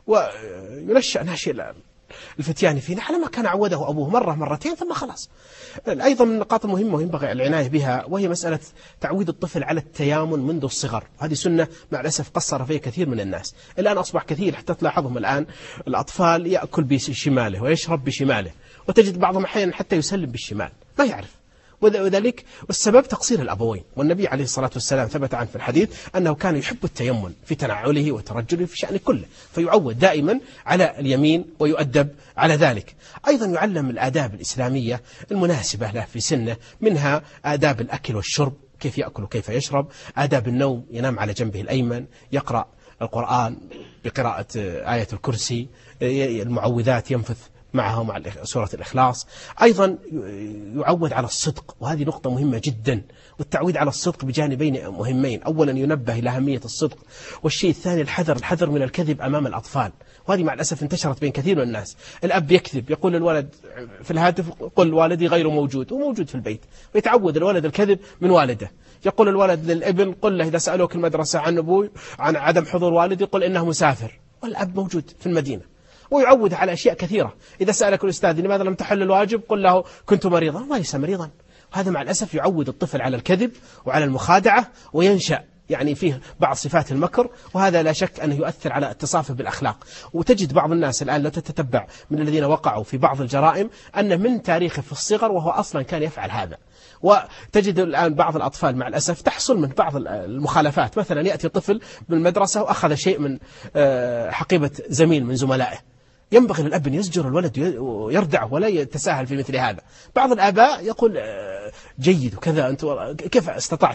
وينشأ ناشئ الفتيان فينا على ما كان عوده أبوه مرة مرتين ثم خلاص. أيضا من النقاط المهمة وينبغي العناية بها، وهي مسألة تعويد الطفل على التيامن منذ الصغر. هذه سنة مع الأسف قصر فيها كثير من الناس. الآن أصبح كثير حتى تلاحظهم الآن الأطفال يأكل بشماله ويشرب بشماله، وتجد بعضهم أحيانا حتى يسلم بالشمال ما يعرف. وذلك والسبب تقصير الأبوين. والنبي عليه الصلاة والسلام ثبت عنه في الحديث أنه كان يحب التيمن في تنعله وترجله في شأن كله، فيعود دائما على اليمين ويؤدب على ذلك. أيضا يعلم الآداب الإسلامية المناسبة له في سنه، منها آداب الأكل والشرب، كيف يأكل وكيف يشرب، آداب النوم، ينام على جنبه الأيمن، يقرأ القرآن بقراءة آية الكرسي، المعوذات ينفث معه مع سورة الإخلاص. أيضا يعود على الصدق، وهذه نقطة مهمة جدا. والتعويد على الصدق بجانبين مهمين: أولا ينبه إلى أهمية الصدق، والشيء الثاني الحذر الحذر من الكذب أمام الأطفال. وهذه مع الأسف انتشرت بين كثير من الناس. الأب يكذب، يقول للولد في الهاتف قل والدي غير موجود، وموجود في البيت، ويتعود الولد الكذب من والده. يقول الولد للابن قل له إذا سألوك المدرسة عن أبوي عن عدم حضور والدي قل إنه مسافر، والأب موجود في المدينة. ويعود على أشياء كثيرة. إذا سألك الأستاذ لماذا لم تحل الواجب قل له كنت مريضا، وليس مريضا. وهذا مع الأسف يعود الطفل على الكذب وعلى المخادعة، وينشأ يعني فيه بعض صفات المكر، وهذا لا شك أنه يؤثر على اتصافه بالأخلاق. وتجد بعض الناس الآن لو تتتبع من الذين وقعوا في بعض الجرائم أن من تاريخه في الصغر وهو أصلا كان يفعل هذا. وتجد الآن بعض الأطفال مع الأسف تحصل من بعض المخالفات. مثلا يأتي طفل بالمدرسة وأخذ شيء من حقيبة زميل من زملائه، ينبغي للأب أن يزجر الولد ويردعه ولا يتساهل في مثل هذا. بعض الآباء يقول جيد وكذا، أنت كيف استطعت،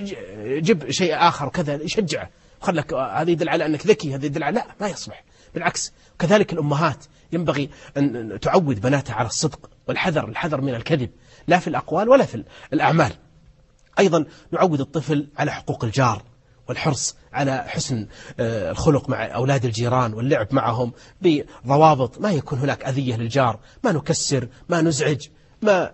جب شيء آخر وكذا، يشجعه خلك، هذا يدل على أنك ذكي، هذا يدل على، لا ما يصلح، بالعكس. كذلك الأمهات ينبغي أن تعود بناتها على الصدق والحذر، الحذر من الكذب لا في الأقوال ولا في الأعمال. أيضا نعود الطفل على حقوق الجار، والحرص على حسن الخلق مع أولاد الجيران واللعب معهم بضوابط، ما يكون هناك أذية للجار، ما نكسر، ما نزعج، ما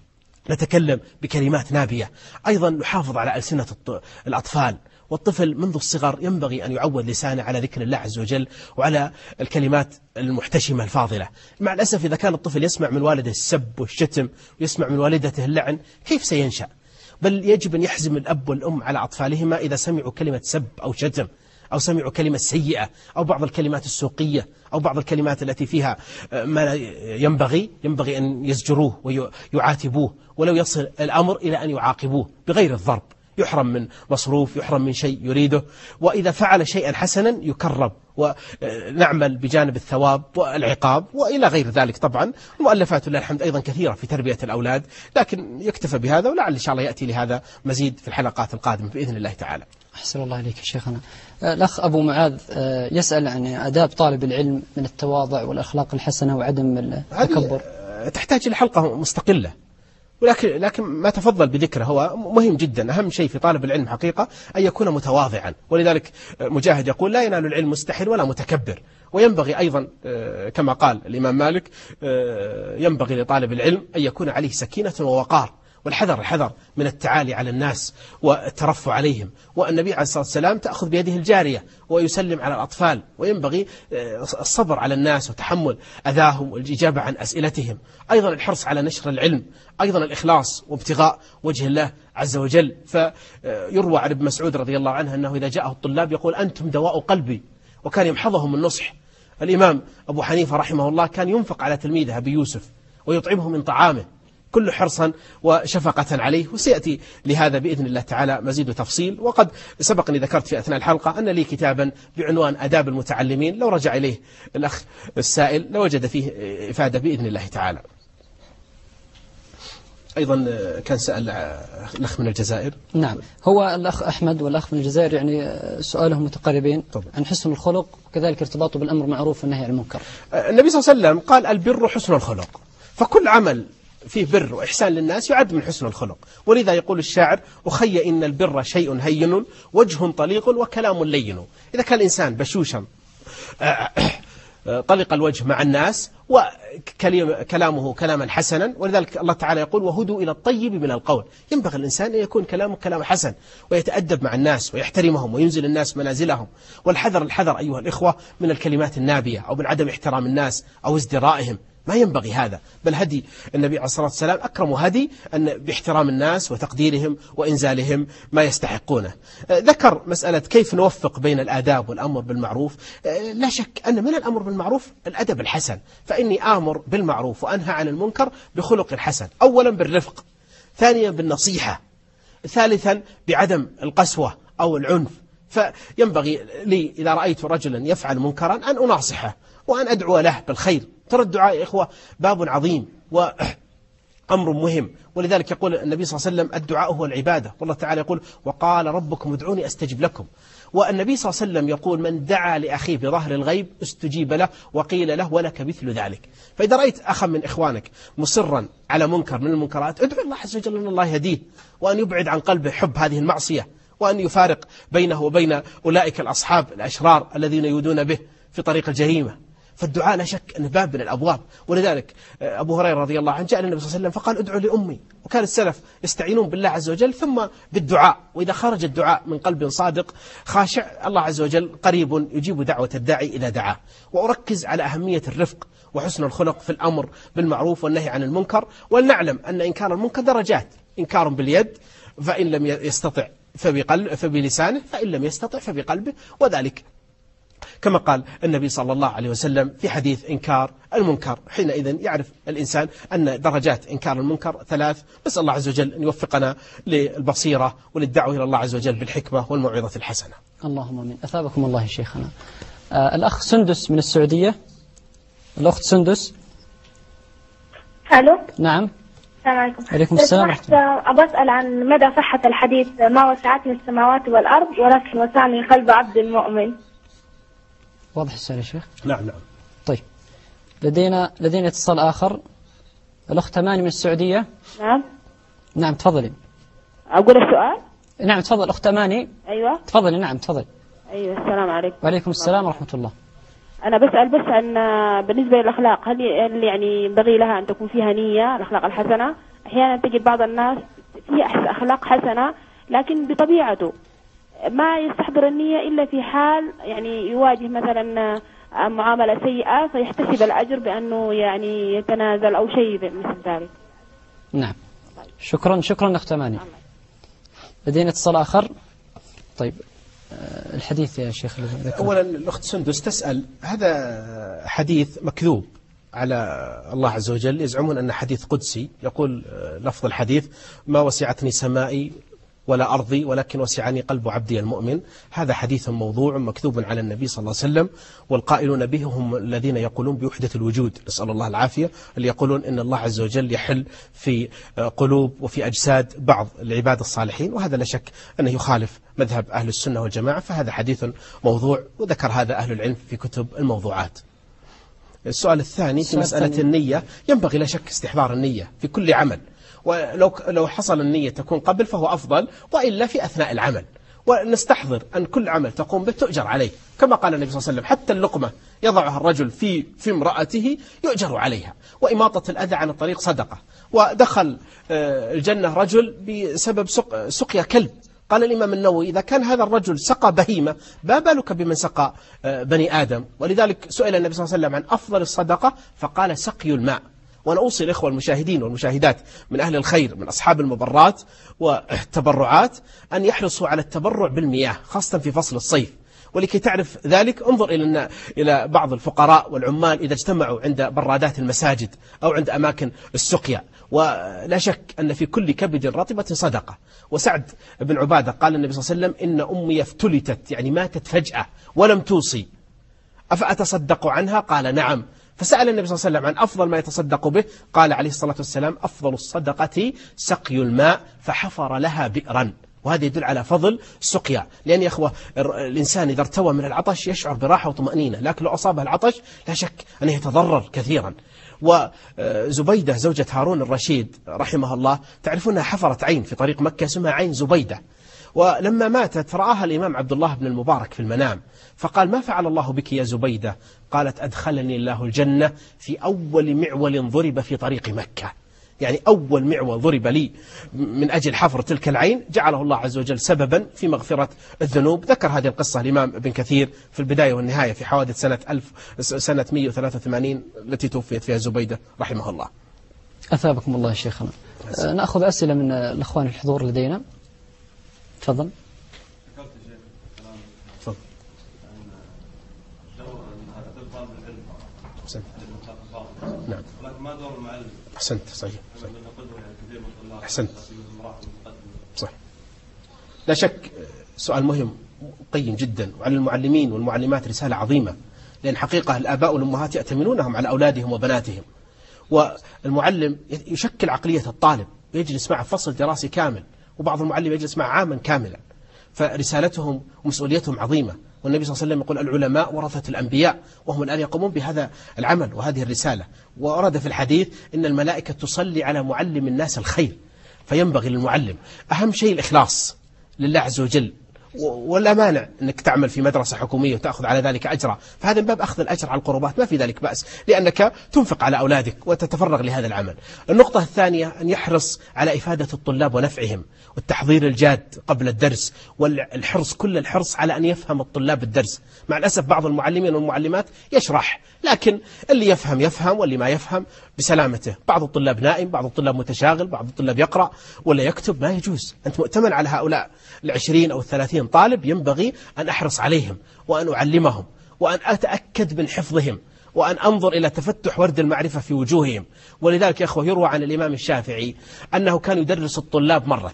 نتكلم بكلمات نابية. أيضا نحافظ على ألسنة الأطفال، والطفل منذ الصغر ينبغي أن يعود لسانه على ذكر الله عز وجل وعلى الكلمات المحتشمة الفاضلة. مع الأسف إذا كان الطفل يسمع من والده السب والشتم ويسمع من والدته اللعن، كيف سينشأ؟ بل يجب أن يحزم الأب والأم على أطفالهما إذا سمعوا كلمة سب أو شتم، أو سمعوا كلمة سيئة، أو بعض الكلمات السوقية، أو بعض الكلمات التي فيها ما ينبغي ينبغي أن يزجروه ويعاتبوه، ولو يصل الأمر إلى أن يعاقبوه بغير الضرب، يحرم من مصروف، يحرم من شيء يريده. وإذا فعل شيئا حسنا يكرم، ونعمل بجانب الثواب والعقاب وإلى غير ذلك. طبعا المؤلفات لله الحمد أيضا كثيرة في تربية الأولاد، لكن يكتفى بهذا، ولعل إن شاء الله يأتي لهذا مزيد في الحلقات القادمة بإذن الله تعالى. أحسن الله إليك يا شيخنا. الأخ أبو معاذ يسأل عن آداب طالب العلم من التواضع والأخلاق الحسنة وعدم التكبر. تحتاج إلى حلقة مستقلة، ولكن لكن ما تفضل بذكره هو مهم جدا. أهم شيء في طالب العلم حقيقة أن يكون متواضعا، ولذلك مجاهد يقول لا ينال العلم مستحيل ولا متكبر. وينبغي أيضا كما قال الإمام مالك ينبغي لطالب العلم أن يكون عليه سكينة ووقار، والحذر الحذر من التعالي على الناس والترفع عليهم. والنبي عليه الصلاة والسلام تأخذ بيده الجارية ويسلم على الأطفال، وينبغي الصبر على الناس وتحمل أذاهم والإجابة عن أسئلتهم. أيضا الحرص على نشر العلم، أيضا الإخلاص وابتغاء وجه الله عز وجل. فيروى عن ابن مسعود رضي الله عنه أنه إذا جاءه الطلاب يقول أنتم دواء قلبي، وكان يمحضهم النصح. الإمام أبو حنيفة رحمه الله كان ينفق على تلميذه أبي يوسف ويطعمه من طعامه، كل حرصا وشفقة عليه. وسيأتي لهذا بإذن الله تعالى مزيد تفصيل. وقد سبقني ذكرت في أثناء الحلقة أن لي كتابا بعنوان آداب المتعلمين، لو رجع إليه الأخ السائل لوجد فيه إفادة بإذن الله تعالى. أيضا كان سأل الأخ من الجزائر. نعم، هو الأخ أحمد والأخ من الجزائر يعني سؤالهم متقاربين عن حسن الخلق وكذلك ارتباطه بالأمر معروف والنهي عن المنكر. النبي صلى الله عليه وسلم قال البر حسن الخلق، فكل عمل فيه بر وإحسان للناس يعد من حسن الخلق. ولذا يقول الشاعر أخي إن البر شيء هين وجه طليق وكلام لين. إذا كان الإنسان بشوشا طلق الوجه مع الناس وكلامه كلاما حسنا، ولذلك الله تعالى يقول وهدوا إلى الطيب من القول. ينبغي الإنسان أن يكون كلامه كلام حسن ويتأدب مع الناس ويحترمهم وينزل الناس منازلهم. والحذر الحذر أيها الإخوة من الكلمات النابية أو من عدم احترام الناس أو ازدرائهم، ما ينبغي هذا. بل هدي النبي عليه الصلاة والسلام أكرم هدي أن باحترام الناس وتقديرهم وإنزالهم ما يستحقونه. ذكر مسألة كيف نوفق بين الآداب والأمر بالمعروف. لا شك أن من الأمر بالمعروف الأدب الحسن، فإني آمر بالمعروف وأنهى عن المنكر بخلق حسن، أولا بالرفق، ثانيا بالنصيحة، ثالثا بعدم القسوة أو العنف. فينبغي لي إذا رأيت رجلا يفعل منكرا أن أناصحه وأن أدعو له بالخير. ترى الدعاء يا إخوة باب عظيم وأمر مهم، ولذلك يقول النبي صلى الله عليه وسلم الدعاء هو العبادة، والله تعالى يقول وقال ربكم ادعوني أستجب لكم. والنبي صلى الله عليه وسلم يقول من دعا لأخيه بظهر الغيب استجيب له وقيل له ولك مثل ذلك. فإذا رأيت أخا من إخوانك مصرا على منكر من المنكرات ادعو الله عز وجل أن الله يهديه وأن يبعد عن قلبه حب هذه المعصية، وأن يفارق بينه وبين أولئك الأصحاب الأشرار الذين يودون به في طريق الجريمة. فالدعاء لا شك أنه باب من الأبواب. ولذلك أبو هريرة رضي الله عنه جاء للنبي صلى الله عليه وسلم فقال ادعوا لأمي. وكان السلف يستعينون بالله عز وجل ثم بالدعاء، وإذا خرج الدعاء من قلب صادق خاشع الله عز وجل قريب يجيب دعوة الداعي إذا دعاه. وأركز على أهمية الرفق وحسن الخلق في الأمر بالمعروف والنهي عن المنكر. ولنعلم أن إنكار المنكر درجات، إنكار باليد فإن لم يستطع فبقلب فبلسانه، فإن لم يستطع فبقلبه، وذلك كما قال النبي صلى الله عليه وسلم في حديث إنكار المنكر. حينئذ يعرف الإنسان أن درجات إنكار المنكر ثلاث. نسأل الله عز وجل أن يوفقنا للبصيرة وللدعوة إلى الله عز وجل بالحكمة والموعظة الحسنة. اللهم آمين. أثابكم الله شيخنا. آه الأخ سندس من السعودية. الأخت سندس. ألو. نعم. السلام عليكم. عليكم السلام. أبى أسأل عن مدى صحة الحديث ما وسعتني السماوات والأرض ولكن وسعني قلب عبد المؤمن. واضح السؤال يا شيخ؟ نعم نعم. طيب لدينا لدينا اتصال آخر. الأخت تماني من السعودية. نعم. نعم تفضلي. أقول السؤال؟ نعم تفضل أخت تماني. أيوة. تفضلي. نعم تفضلي. أيوة السلام عليكم. وعليكم السلام ورحمة الله. أنا بسأل بس عن بالنسبة للأخلاق، هل يعني ينبغي لها أن تكون فيها نية الأخلاق الحسنة؟ أحيانا تجد بعض الناس فيه أخلاق حسنة لكن بطبيعته ما يستحضر النية إلا في حال يعني يواجه مثلا معاملة سيئة فيحتسب الأجر بأنه يعني يتنازل أو شيء مثل ذلك. نعم شكرا شكرا أخت تماني. لدينا اتصال آخر. طيب الحديث يا شيخ. أولا الأخت سندس تسأل هذا حديث مكذوب على الله عز وجل. يزعمون أن حديث قدسي يقول لفظ الحديث ما وسعتني سمائي ولا أرضي ولكن وسعني قلب عبدي المؤمن. هذا حديث موضوع مكذوب على النبي صلى الله عليه وسلم، والقائلون به هم الذين يقولون بوحدة الوجود، نسأل الله العافية، اللي يقولون إن الله عز وجل يحل في قلوب وفي أجساد بعض العباد الصالحين، وهذا لا شك أنه يخالف مذهب أهل السنة والجماعة، فهذا حديث موضوع، وذكر هذا أهل العلم في كتب الموضوعات. السؤال الثاني في مسألة النية، ينبغي لا شك استحضار النية في كل عمل، ولو لو حصل النية تكون قبل فهو أفضل، وإلا في أثناء العمل. ونستحضر أن كل عمل تقوم به تؤجر عليه، كما قال النبي صلى الله عليه وسلم حتى اللقمة يضعها الرجل في في امرأته يؤجر عليها، وإماطة الأذى عن الطريق صدقة. ودخل الجنة رجل بسبب سق سقيا كلب. قال الإمام النووي إذا كان هذا الرجل سقى بهيمة ما بالك بمن سقى بني آدم. ولذلك سئل النبي صلى الله عليه وسلم عن أفضل الصدقة فقال سقي الماء. وأنا أوصي الإخوة المشاهدين والمشاهدات من أهل الخير من أصحاب المبرات والتبرعات أن يحرصوا على التبرع بالمياه خاصة في فصل الصيف. ولكي تعرف ذلك انظر إلى إلى بعض الفقراء والعمال إذا اجتمعوا عند برادات المساجد أو عند أماكن السقيا، ولا شك أن في كل كبد رطبة صدقة. وسعد بن عبادة قال النبي صلى الله عليه وسلم إن أمي افتلتت، يعني ماتت فجأة ولم توصي، أفأتصدق عنها؟ قال نعم. فسأل النبي صلى الله عليه وسلم عن أفضل ما يتصدق به، قال عليه الصلاة والسلام أفضل الصدقة سقي الماء، فحفر لها بئرا. وهذا يدل على فضل السقيا، لأن يا أخوة الإنسان إذا ارتوى من العطش يشعر براحة وطمأنينة، لكن لو أصابه العطش لا شك أنه يتضرر كثيرا. وزبيدة زوجة هارون الرشيد رحمه الله تعرفونها حفرت عين في طريق مكة اسمها عين زبيدة، ولما ماتت رآها الإمام عبد الله بن المبارك في المنام فقال ما فعل الله بك يا زبيدة؟ قالت أدخلني الله الجنة في أول معول ضرب في طريق مكة، يعني أول معول ضرب لي من أجل حفر تلك العين جعله الله عز وجل سببا في مغفرة الذنوب. ذكر هذه القصة الإمام ابن كثير في البداية والنهاية في حوادث سنة ألف سنة مئة وثلاثة وثمانين التي توفيت فيها زبيدة رحمه الله. أثابكم الله شيخنا. نأخذ أسئلة من الأخوان الحضور لدينا. تفضل. نعم. أحسنت صحيح. أحسنت صح. لا شك سؤال مهم قيم جدا، وعلى المعلمين والمعلمات رسالة عظيمة، لأن حقيقة الآباء والأمهات يأتمنونهم على أولادهم وبناتهم، والمعلم يشكل عقلية الطالب، يجلس معه فصل دراسي كامل، وبعض المعلم يجلس معه عاما كاملا، فرسالتهم ومسؤوليتهم عظيمة. والنبي صلى الله عليه وسلم يقول العلماء ورثة الأنبياء، وهم الآن يقومون بهذا العمل وهذه الرسالة. ورد في الحديث إن الملائكة تصلي على معلم الناس الخير، فينبغي للمعلم أهم شيء الإخلاص لله عز وجل، ولا مانع أنك تعمل في مدرسة حكومية وتأخذ على ذلك أجرا، فهذا من باب أخذ الأجر على القربات، ما في ذلك بأس، لأنك تنفق على أولادك وتتفرغ لهذا العمل. النقطة الثانية أن يحرص على إفادة الطلاب ونفعهم، والتحضير الجاد قبل الدرس، والحرص كل الحرص على أن يفهم الطلاب الدرس. مع الأسف بعض المعلمين والمعلمات يشرح، لكن اللي يفهم يفهم واللي ما يفهم بسلامته. بعض الطلاب نائم، بعض الطلاب متشاغل، بعض الطلاب يقرأ ولا يكتب، ما يجوز. أنت مؤتمن على هؤلاء العشرين أو الثلاثين طالب، ينبغي أن أحرص عليهم وأن أعلمهم وأن أتأكد من حفظهم وأن أنظر إلى تفتح ورد المعرفة في وجوههم. ولذلك يا أخوة يروى عن الإمام الشافعي أنه كان يدرس الطلاب مرة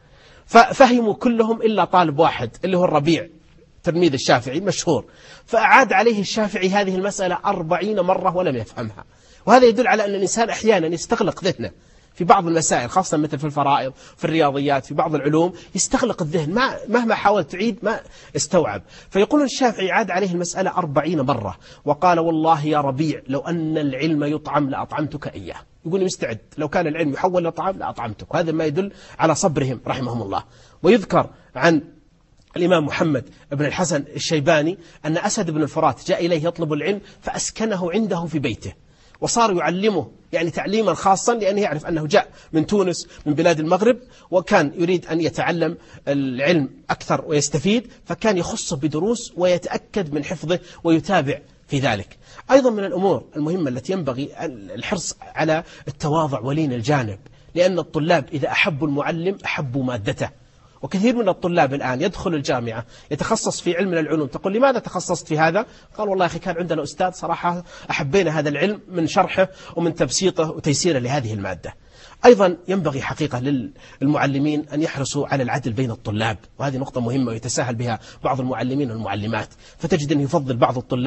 ففهموا كلهم إلا طالب واحد اللي هو الربيع تلميذ الشافعي مشهور، فأعاد عليه الشافعي هذه المسألة أربعين مرة ولم يفهمها. وهذا يدل على أن الإنسان أحيانا يستغلق ذهنه في بعض المسائل، خاصة مثل في الفرائض، في الرياضيات، في بعض العلوم، يستغلق الذهن، ما مهما حاولت تعيد ما استوعب. فيقول الشافعي عاد عليه المسألة أربعين مرة وقال والله يا ربيع لو أن العلم يطعم لأطعمتك إياه. يقول مستعد لو كان العلم يحول لطعام لأطعمتك. وهذا ما يدل على صبرهم رحمهم الله. ويذكر عن الإمام محمد بن الحسن الشيباني أن أسد بن الفرات جاء إليه يطلب العلم فأسكنه عنده في بيته، وصار يعلمه يعني تعليما خاصا، لأنه يعرف أنه جاء من تونس من بلاد المغرب وكان يريد أن يتعلم العلم أكثر ويستفيد، فكان يخصه بدروس ويتأكد من حفظه ويتابع في ذلك. أيضا من الأمور المهمة التي ينبغي الحرص على التواضع ولين الجانب، لأن الطلاب إذا أحبوا المعلم أحبوا مادته. وكثير من الطلاب الآن يدخل الجامعة يتخصص في علم من العلوم، تقول لماذا تخصصت في هذا؟ قال والله أخي كان عندنا أستاذ صراحة أحبينا هذا العلم من شرحه ومن تبسيطه وتيسيره لهذه المادة. أيضا ينبغي حقيقة للمعلمين أن يحرصوا على العدل بين الطلاب، وهذه نقطة مهمة ويتساهل بها بعض المعلمين والمعلمات، فتجد أنه يفضل بعض الطلاب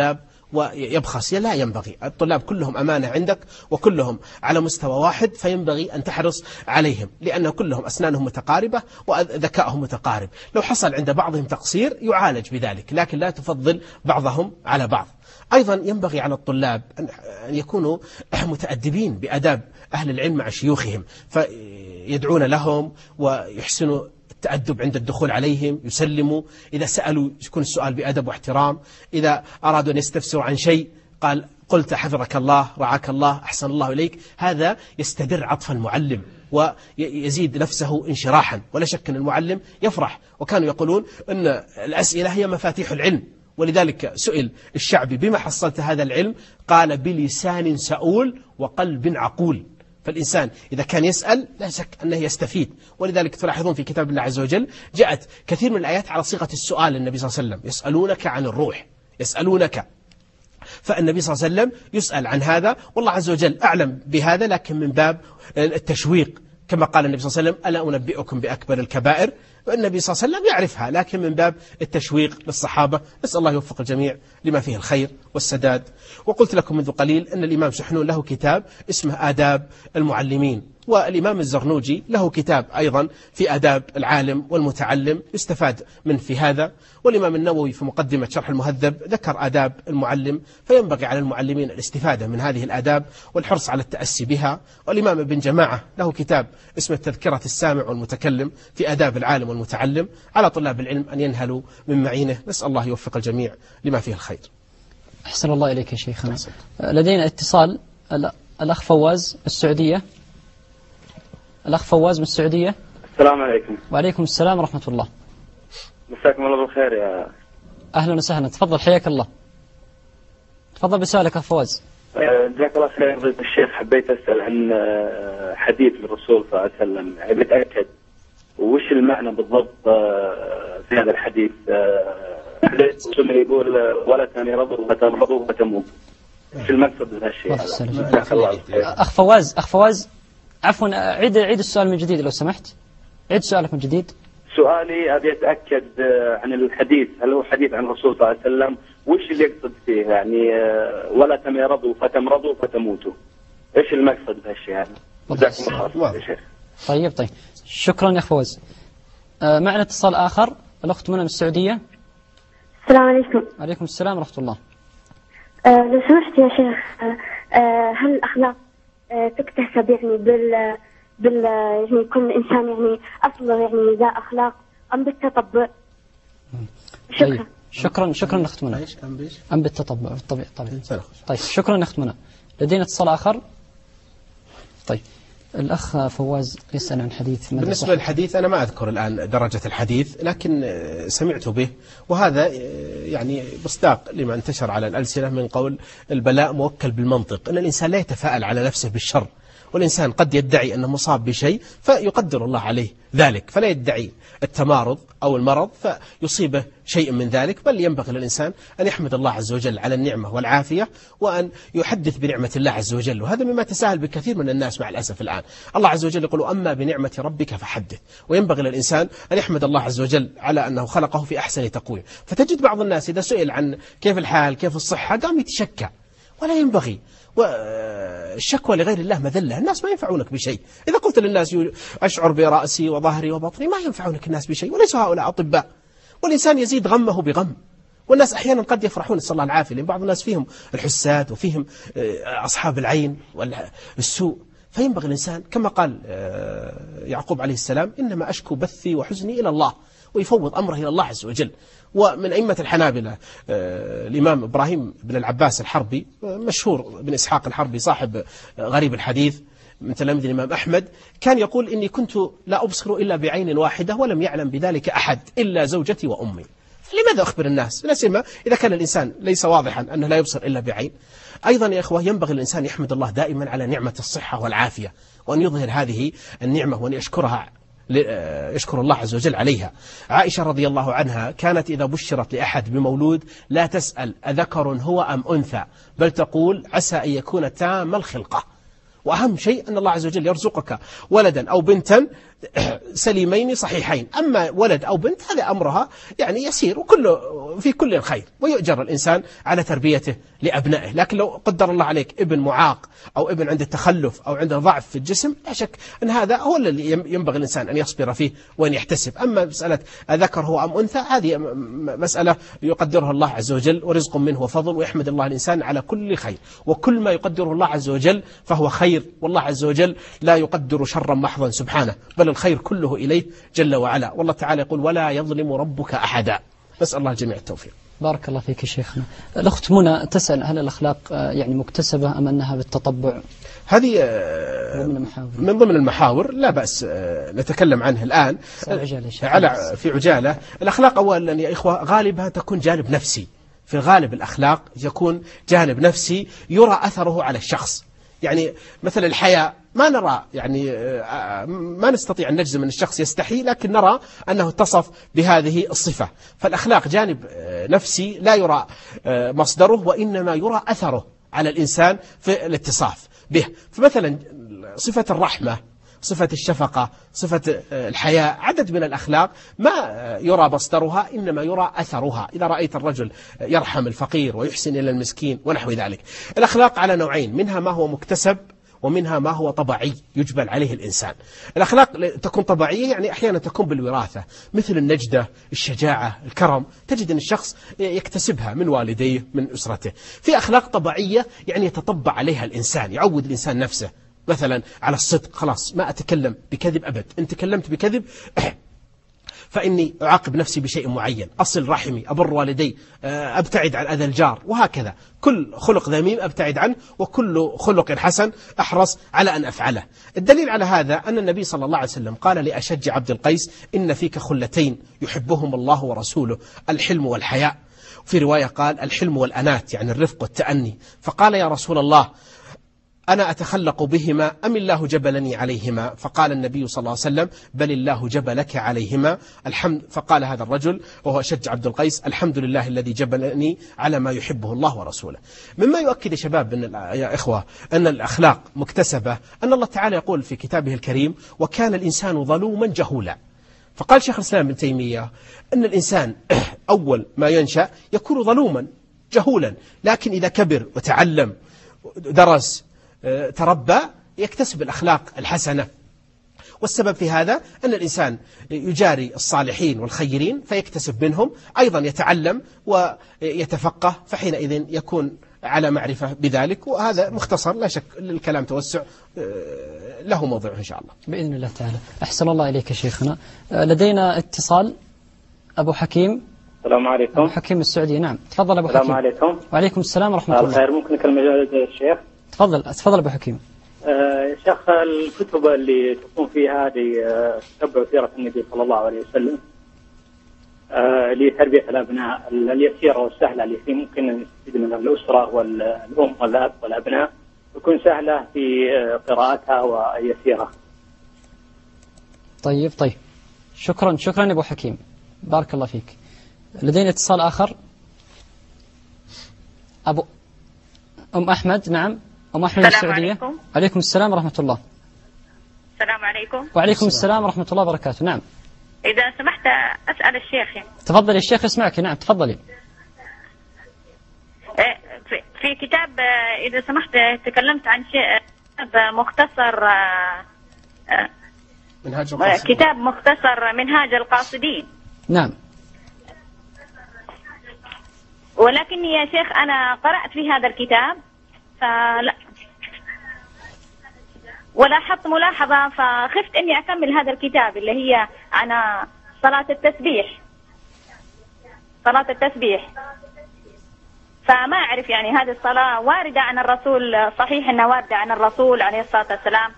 ويبخس، لا ينبغي. الطلاب كلهم أمانة عندك وكلهم على مستوى واحد، فينبغي أن تحرص عليهم، لأن كلهم أسنانهم متقاربة وذكائهم متقارب. لو حصل عند بعضهم تقصير يعالج بذلك، لكن لا تفضل بعضهم على بعض. أيضا ينبغي على الطلاب أن يكونوا متأدبين بأداب أهل العلم مع شيوخهم، فيدعون لهم ويحسنوا التأدب عند الدخول عليهم، يسلموا، إذا سألوا يكون السؤال بأدب واحترام، إذا أرادوا أن يستفسروا عن شيء قال قلت حفظك الله رعاك الله أحسن الله إليك. هذا يستدر عطف المعلم ويزيد نفسه انشراحا، ولا شك أن المعلم يفرح. وكانوا يقولون أن الأسئلة هي مفاتيح العلم، ولذلك سئل الشعبي بما حصلت هذا العلم؟ قال بلسان سؤول وقلب عقول. فالإنسان إذا كان يسأل لا شك أنه يستفيد. ولذلك تلاحظون في كتاب الله عز وجل جاءت كثير من الآيات على صيغة السؤال. النبي صلى الله عليه وسلم يسألونك عن الروح، يسألونك، فالنبي صلى الله عليه وسلم يسأل عن هذا، والله عز وجل أعلم بهذا، لكن من باب التشويق، كما قال النبي صلى الله عليه وسلم ألا أنبئكم بأكبر الكبائر. والنبي صلى الله عليه وسلم يعرفها، لكن من باب التشويق للصحابة. نسأل الله يوفق الجميع لما فيه الخير والسداد. وقلت لكم منذ قليل أن الإمام سحنون له كتاب اسمه آداب المعلمين، والإمام الزرنوجي له كتاب أيضا في آداب العالم والمتعلم، يستفاد من في هذا. والإمام النووي في مقدمة شرح المهذب ذكر آداب المعلم، فينبغي على المعلمين الاستفادة من هذه الآداب والحرص على التأسي بها. والإمام ابن جماعة له كتاب اسمه تذكرة السامع والمتكلم في آداب العالم والمتعلم. على طلاب العلم أن ينهلوا من معينه. نسأل الله يوفق الجميع لما فيه الخير. أحسن الله إليك يا شيخنا. لدينا اتصال، الأخ فواز السعودية. الأخ فواز من السعودية. السلام عليكم. وعليكم السلام ورحمة الله. مساكم الله بالخير يا أهلا وسهلا، تفضل حياك الله. تفضل بسؤالك يا فواز. جزاك الله خير فضيلة الشيخ. حبيت أسأل عن حديث الرسول صلى الله عليه وسلم، يعني بتأكد وش المعنى بالضبط في هذا الحديث. الرسول يقول ولا تمرضوا فتمرضوا فتموت، وش المقصد من هالشيء هذا؟ جزاك الله خير. أخ فواز أخ فواز عفوا، عيد عيد السؤال من جديد لو سمحت، عيد سؤالك من جديد. سؤالي أبي أتأكد عن الحديث، هل هو حديث عن الرسول صلى الله عليه وسلم، وش اللي يقصد فيه؟ يعني ولا تمرضوا فتمرضوا فتموتوا، إيش المقصد بهالشيء هذا؟ جزاكم الله خير يا شيخ. طيب طيب شكرا يا فواز. آه معنا اتصال آخر، الأخت منى من السعودية. السلام عليكم. وعليكم السلام ورحمة الله. آه لو سمحت يا شيخ، آه هل الأخلاق آه تكتسب يعني بال بال يعني يكون الإنسان يعني أصله يعني ذا أخلاق أم بالتطبع؟ شكرا. طيب. شكرا شكرا أخت منى. أم بالتطبع بالطبيعي طبيعي. طيب شكرا أخت منى. لدينا اتصال آخر. طيب الأخ فواز يسأل عن حديث. بالنسبة للحديث أنا ما أذكر الآن درجة الحديث، لكن سمعت به، وهذا يعني مصداق لما انتشر على الألسنة من قول البلاء موكل بالمنطق، أن الإنسان لا يتفاءل على نفسه بالشر، والإنسان قد يدعي أنه مصاب بشيء فيقدر الله عليه ذلك، فلا يدعي التمارض أو المرض فيصيبه شيء من ذلك، بل ينبغي للإنسان أن يحمد الله عز وجل على النعمة والعافية، وأن يحدث بنعمة الله عز وجل. وهذا مما تساهل بكثير من الناس مع الأسف الآن. الله عز وجل يقول أما بنعمة ربك فحدث، وينبغي للإنسان أن يحمد الله عز وجل على أنه خلقه في أحسن تقويم. فتجد بعض الناس إذا سئل عن كيف الحال كيف الصحة قام يتشكى، ولا ينبغي. والشكوى لغير الله مذلة، الناس ما ينفعونك بشيء. إذا قلت للناس أشعر برأسي وظهري وبطني ما ينفعونك الناس بشيء، وليس هؤلاء أطباء. والإنسان يزيد غمه بغم، والناس أحيانا قد يفرحون نسأل الله العافية، لأن بعض الناس فيهم الحساد وفيهم أصحاب العين والسوء. فينبغي الإنسان كما قال يعقوب عليه السلام إنما أشكو بثي وحزني إلى الله، ويفوض أمره إلى الله عز وجل. ومن أئمة الحنابلة الإمام إبراهيم بن العباس الحربي، مشهور بن إسحاق الحربي صاحب غريب الحديث من تلاميذ الإمام أحمد، كان يقول إني كنت لا أبصر إلا بعين واحدة ولم يعلم بذلك أحد إلا زوجتي وأمي. لماذا أخبر الناس؟ لا سيما إذا كان الإنسان ليس واضحا أنه لا يبصر إلا بعين. أيضا يا إخوة ينبغي الإنسان يحمد الله دائما على نعمة الصحة والعافية، وأن يظهر هذه النعمة وأن يشكرها، يشكر الله عز وجل عليها. عائشة رضي الله عنها كانت إذا بشرت لأحد بمولود لا تسأل أذكر هو أم أنثى، بل تقول عسى أن يكون تام الخلقة. وأهم شيء أن الله عز وجل يرزقك ولدا أو بنتا سليمين صحيحين. أما ولد أو بنت هذا أمرها يعني يسير، وكله في كل خير، ويؤجر الإنسان على تربيته لأبنائه. لكن لو قدر الله عليك ابن معاق أو ابن عنده تخلف أو عنده ضعف في الجسم، لا شك أن هذا هو الذي ينبغي الإنسان أن يصبر فيه وأن يحتسب. أما مسألة ذكر هو أم أنثى هذه مسألة يقدرها الله عز وجل، ورزق منه وفضل، ويحمد الله الإنسان على كل خير، وكل ما يقدره الله عز وجل فهو خير، والله عز وجل لا يقدر شرا محضا سبحانه، بل الخير كله إليه جل وعلا. والله تعالى يقول ولا يظلم ربك أحدا. نسأل الله الجميع التوفيق. بارك الله فيك شيخنا. الأخت منى تسأل هل الأخلاق يعني مكتسبة أم أنها بالتطبع؟ هذه من ضمن المحاور لا بأس نتكلم عنها الآن على في عجالة. الأخلاق أولا يا إخوة غالبها تكون جانب نفسي، في الغالب الأخلاق يكون جانب نفسي يرى أثره على الشخص. يعني مثل الحياء ما نرى يعني ما نستطيع أن نجزم أن الشخص يستحي، لكن نرى أنه اتصف بهذه الصفة. فالأخلاق جانب نفسي لا يرى مصدره، وإنما يرى أثره على الإنسان في الاتصاف به. فمثلا صفة الرحمة، صفة الشفقة، صفة الحياء، عدد من الأخلاق ما يرى مصدرها إنما يرى أثرها. إذا رأيت الرجل يرحم الفقير ويحسن إلى المسكين ونحو ذلك. الأخلاق على نوعين، منها ما هو مكتسب ومنها ما هو طبيعي يجبل عليه الإنسان. الأخلاق تكون طبيعية، يعني أحيانا تكون بالوراثة، مثل النجدة، الشجاعة، الكرم، تجد أن الشخص يكتسبها من والديه من أسرته. في أخلاق طبيعية يعني يتطبع عليها الإنسان، يعود الإنسان نفسه مثلا على الصدق، خلاص ما أتكلم بكذب أبد، إن تكلمت بكذب فإني أعاقب نفسي بشيء معين، أصل رحمي، أبر والدي، أبتعد عن أذى الجار، وهكذا. كل خلق ذميم أبتعد عنه، وكل خلق حسن أحرص على أن أفعله. الدليل على هذا أن النبي صلى الله عليه وسلم قال لأشج عبد القيس إن فيك خلتين يحبهم الله ورسوله، الحلم والحياء. في رواية قال الحلم والأنات، يعني الرفق والتأني. فقال يا رسول الله أنا أتخلق بهما أم الله جبلني عليهما؟ فقال النبي صلى الله عليه وسلم بل الله جبلك عليهما. الحمد. فقال هذا الرجل وهو أشج عبد القيس الحمد لله الذي جبلني على ما يحبه الله ورسوله. مما يؤكد يا شباب أن يا إخوة أن الأخلاق مكتسبة، أن الله تعالى يقول في كتابه الكريم وكان الإنسان ظلوما جهولا. فقال شيخ الإسلام ابن تيمية أن الإنسان أول ما ينشأ يكون ظلوما جهولا، لكن إذا كبر وتعلم درس تربى يكتسب الأخلاق الحسنة. والسبب في هذا أن الإنسان يجاري الصالحين والخيرين فيكتسب منهم، أيضا يتعلم ويتفقه، فحينئذ يكون على معرفة بذلك. وهذا مختصر، لا شك الكلام توسع له موضوع إن شاء الله بإذن الله تعالى. أحسن الله إليك شيخنا. لدينا اتصال أبو حكيم. السلام عليكم. أبو حكيم السعودي. نعم تفضل أبو حكيم. السلام عليكم. وعليكم السلام ورحمة الله. الخير. ممكن أكلم الشيخ؟ تفضل تفضل أبو حكيم. آه شيخ الكتب اللي تكون فيها هذه آه تتبع سيرة النبي صلى الله عليه وسلم آه لتربية الأبناء اليسيرة والسهلة اللي في ممكن نستفيد من الأسرة والأم والأب والأبناء تكون سهلة في آه قراءتها ويسيرة. طيب طيب شكرا شكرا يا أبو حكيم، بارك الله فيك. لدينا اتصال آخر. أبو أم أحمد. نعم أم أحمد السعودية. عليكم. عليكم السلام ورحمة الله. السلام عليكم. وعليكم السلام ورحمة الله وبركاته. نعم إذا سمحت أسأل الشيخ. تفضل الشيخ يسمعك. نعم تفضلي. في كتاب إذا سمحت تكلمت عن شيء مختصر منهاج القاصدين. كتاب مختصر منهاج القاصدين. نعم. ولكني يا شيخ أنا قرأت في هذا الكتاب فلا ولاحظت ملاحظة فخفت أني أكمل هذا الكتاب اللي هي عن صلاة التسبيح صلاة التسبيح فما أعرف يعني هذه الصلاة واردة عن الرسول، صحيح أنها واردة عن الرسول عليه الصلاة والسلام.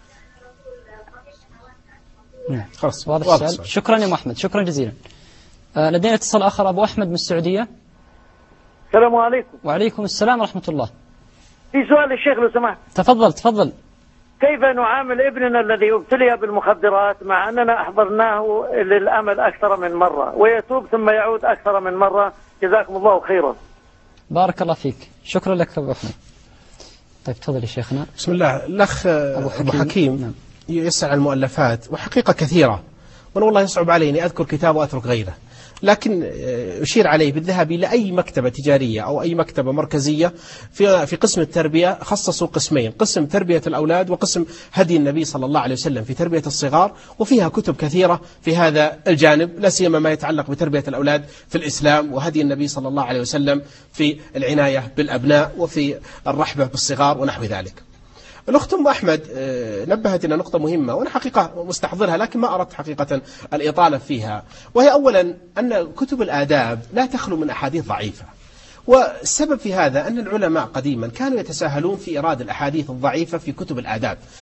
نعم خلاص واضح السؤال. شكرا يا محمد، شكرا جزيلا. آه لدينا اتصال آخر أبو أحمد من السعودية. السلام عليكم. وعليكم السلام ورحمة الله. في سؤال للشيخ لو سمحت. تفضل تفضل. كيف نعامل ابننا الذي ابتلي بالمخدرات مع أننا أحضرناه للأمل أكثر من مرة ويتوب ثم يعود أكثر من مرة؟ جزاكم الله خيرا. بارك الله فيك، شكرا لك أبو أحمد. طيب تفضل يا شيخنا. بسم الله. الأخ أبو حكيم, أبو حكيم. نعم. يسأل عن المؤلفات، وحقيقة كثيرة، وأنا والله يصعب علي أني أذكر كتاب وأترك غيره، لكن أشير عليه بالذهاب إلى أي مكتبة تجارية أو أي مكتبة مركزية في في قسم التربية. خصصوا قسمين، قسم تربية الأولاد وقسم هدي النبي صلى الله عليه وسلم في تربية الصغار، وفيها كتب كثيرة في هذا الجانب، لا سيما ما يتعلق بتربية الأولاد في الإسلام، وهدي النبي صلى الله عليه وسلم في العناية بالأبناء وفي الرحبة بالصغار ونحو ذلك. الأخت أم أحمد نبهت إلى نقطة مهمة، وأنا حقيقة مستحضرها لكن ما أردت حقيقة الإطالة فيها، وهي أولا أن كتب الآداب لا تخلو من أحاديث ضعيفة، والسبب في هذا أن العلماء قديما كانوا يتساهلون في إيراد الأحاديث الضعيفة في كتب الآداب،